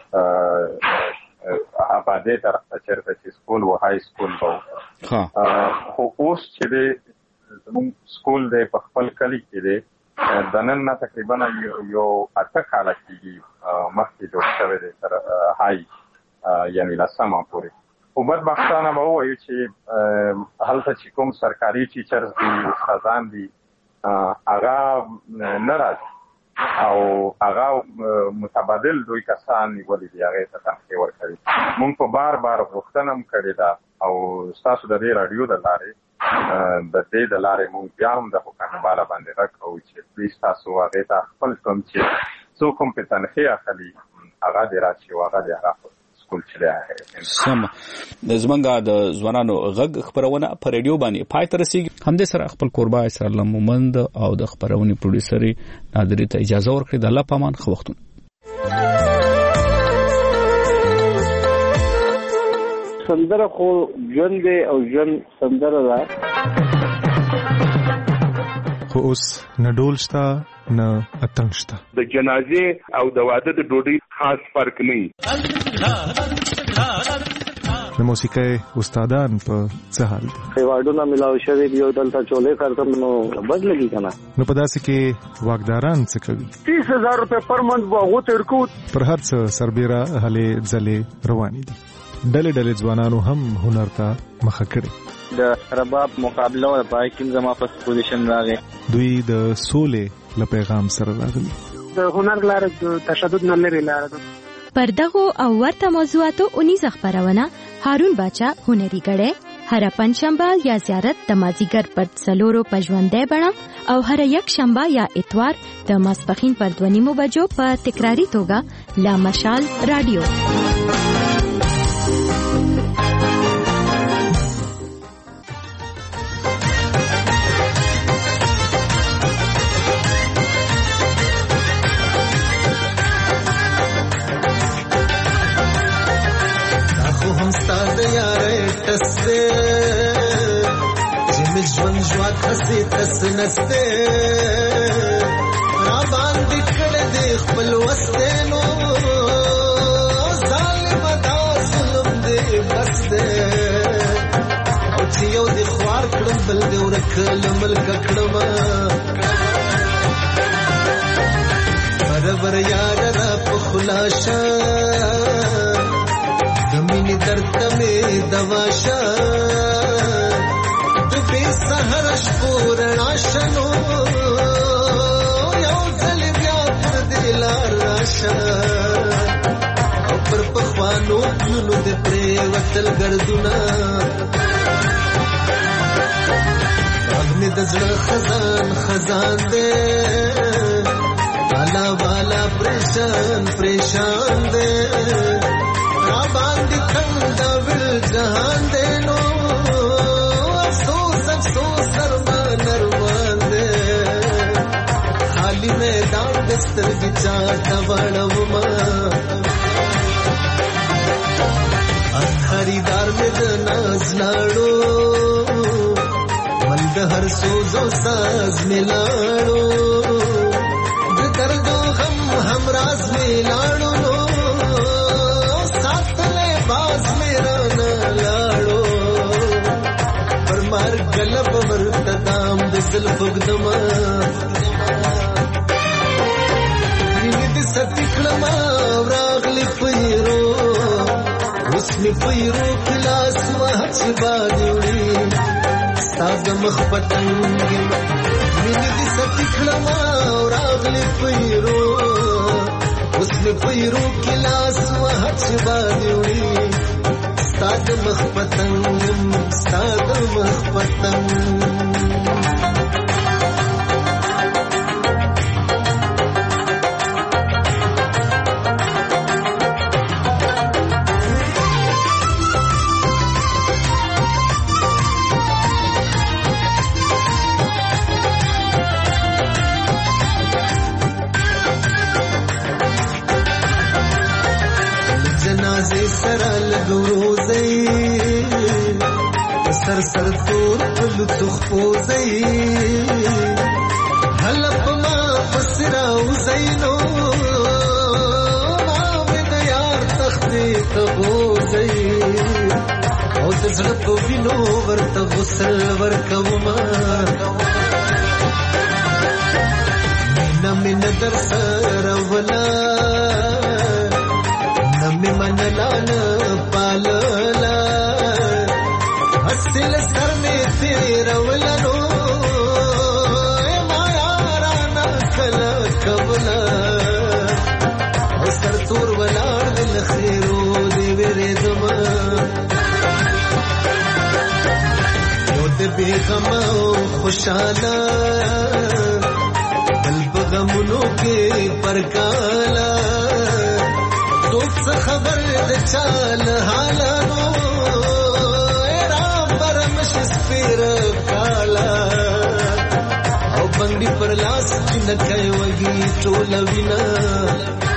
آبادۍ طرف ته چېرته چې سکول و های سکول به و خو اوس چې دی زموږ سکول دی په خپل کلي کې دی د نن نه تقریبا یو اته کاله کېږي مخکې جوړ شوی دی تر های یعنې لسمه پورې خو بدبختانه به ووایو چې هلته چې کوم سرکاري ټیچرز دي استادان دي هغه نه راځي او هغه متبادل دوی کسان نیولي دي هغې ته تنخې ورکوي. موږ په بار بار غوښتنه هم کړې ده او تاسو د دې رادیو د لارې د دې د لارې مونږ بیا هم د حکومت بالا باندې راکوو چې پلیز تاسو هغه ته خپل کوم چې څوک هم په تنخیه اخلي هغه دې راشي او هغه دې هغه سکول چلے سم د زمنګا د ځوانانو غږ خبرونه په رادیو باندې پای تر رسیدي هم د سره خپل قربا اسرار مومند او د خبرونې پروډوسر نادری ته اجازه ورکړي د الله پامان خو وختونه سندره خو ژوند دی او ژوند سندره ده خو اوس نه ډول شته نه اتڼ شته د جنازې او د واده د ډوډۍ خاص فرق نه د موسیقۍ استادان په څه حال دي ایوارډونه ملاو شوي دي او دلته چولې کارتم نو بد لګي کنه نو په داسې کې واګداران څه کوي تیس هزار روپے پر منت باغو ترکو پر هر څه سربېره هلې ځلې روانې دي ډلې ډلې ځوانانو هم هنر ته مخه کړي د رباب مقابله او پای کې زما په پوزیشن راغی دوی د سولې له پیغام سره راغلي د هنر لاره د تشدد نه لري لاره ده پردغو او ورته موضوعاتو اونیز خبرونه هارون باچا هنري غړې هر پنځشنبه یا زیارت د مازیګر پر څلورو پژوندې بڼه او هر یک شنبه یا اتوار د ماسپخین پر دوه نیمو بجو په تکراری توګه لا مشال رادیو ژوند ژوند خسي تس نسته را باندې کړه دې خپل وستنو ظالم دا ظلم دې بس دې او چې یو دې خوار کړم بل دې ورکل ملک کړم برابر یاد را په خلاصه دمینه درد مې دواشه سحر شپور ناشنو یو ځل بیا پر دلار راشه او پر پخوانو نو د پرې وتل ګردونه اغنی د زړه خزان خزان دې بالا بالا پریشان پریشان دې را باندې څنګه ول جهان دې نو سو سرمان نروان دے خالی میدان دستر بچاٹا وڑوما خریدار میں دناز لاڑو مند ہر سوزو ساز میں لاڑو درد و غم ہم راز میں لاڑو نو ساتھ لے باز میرا نہ لاڑو مار گلب ورتدام د زلف غدما ویني د ستکلما راغلی پیرو اوس می پیرو کلاس وحچ باندې ستاد مخ پتنګ ویني د ستکلما راغلی پیرو اوس می پیرو کلاس وحچ باندې ستاد مخ پتنګ ستاد مخ پتنګ جنازه سره لګوروزي سر سر تور پلو تخپوزي حلپ ما پسراو زینو ما مد یار تختی تبوزي او تزړه په وینو ورته غسل ورکوما مینا مینا در سره ولا نمی منلانا پاللا حسل سر میں تیرا ولنو ما یارانا کلا کبلا او سر تور ولار دل خیرو دی ویرے دما بے غم او خوشاله بل بغمونو کې پرکالا څوک څه خبر د چال حالانو رام برمش سپیر کالا او بنګړي پر لاس چې نه کوي وږي ټول وینا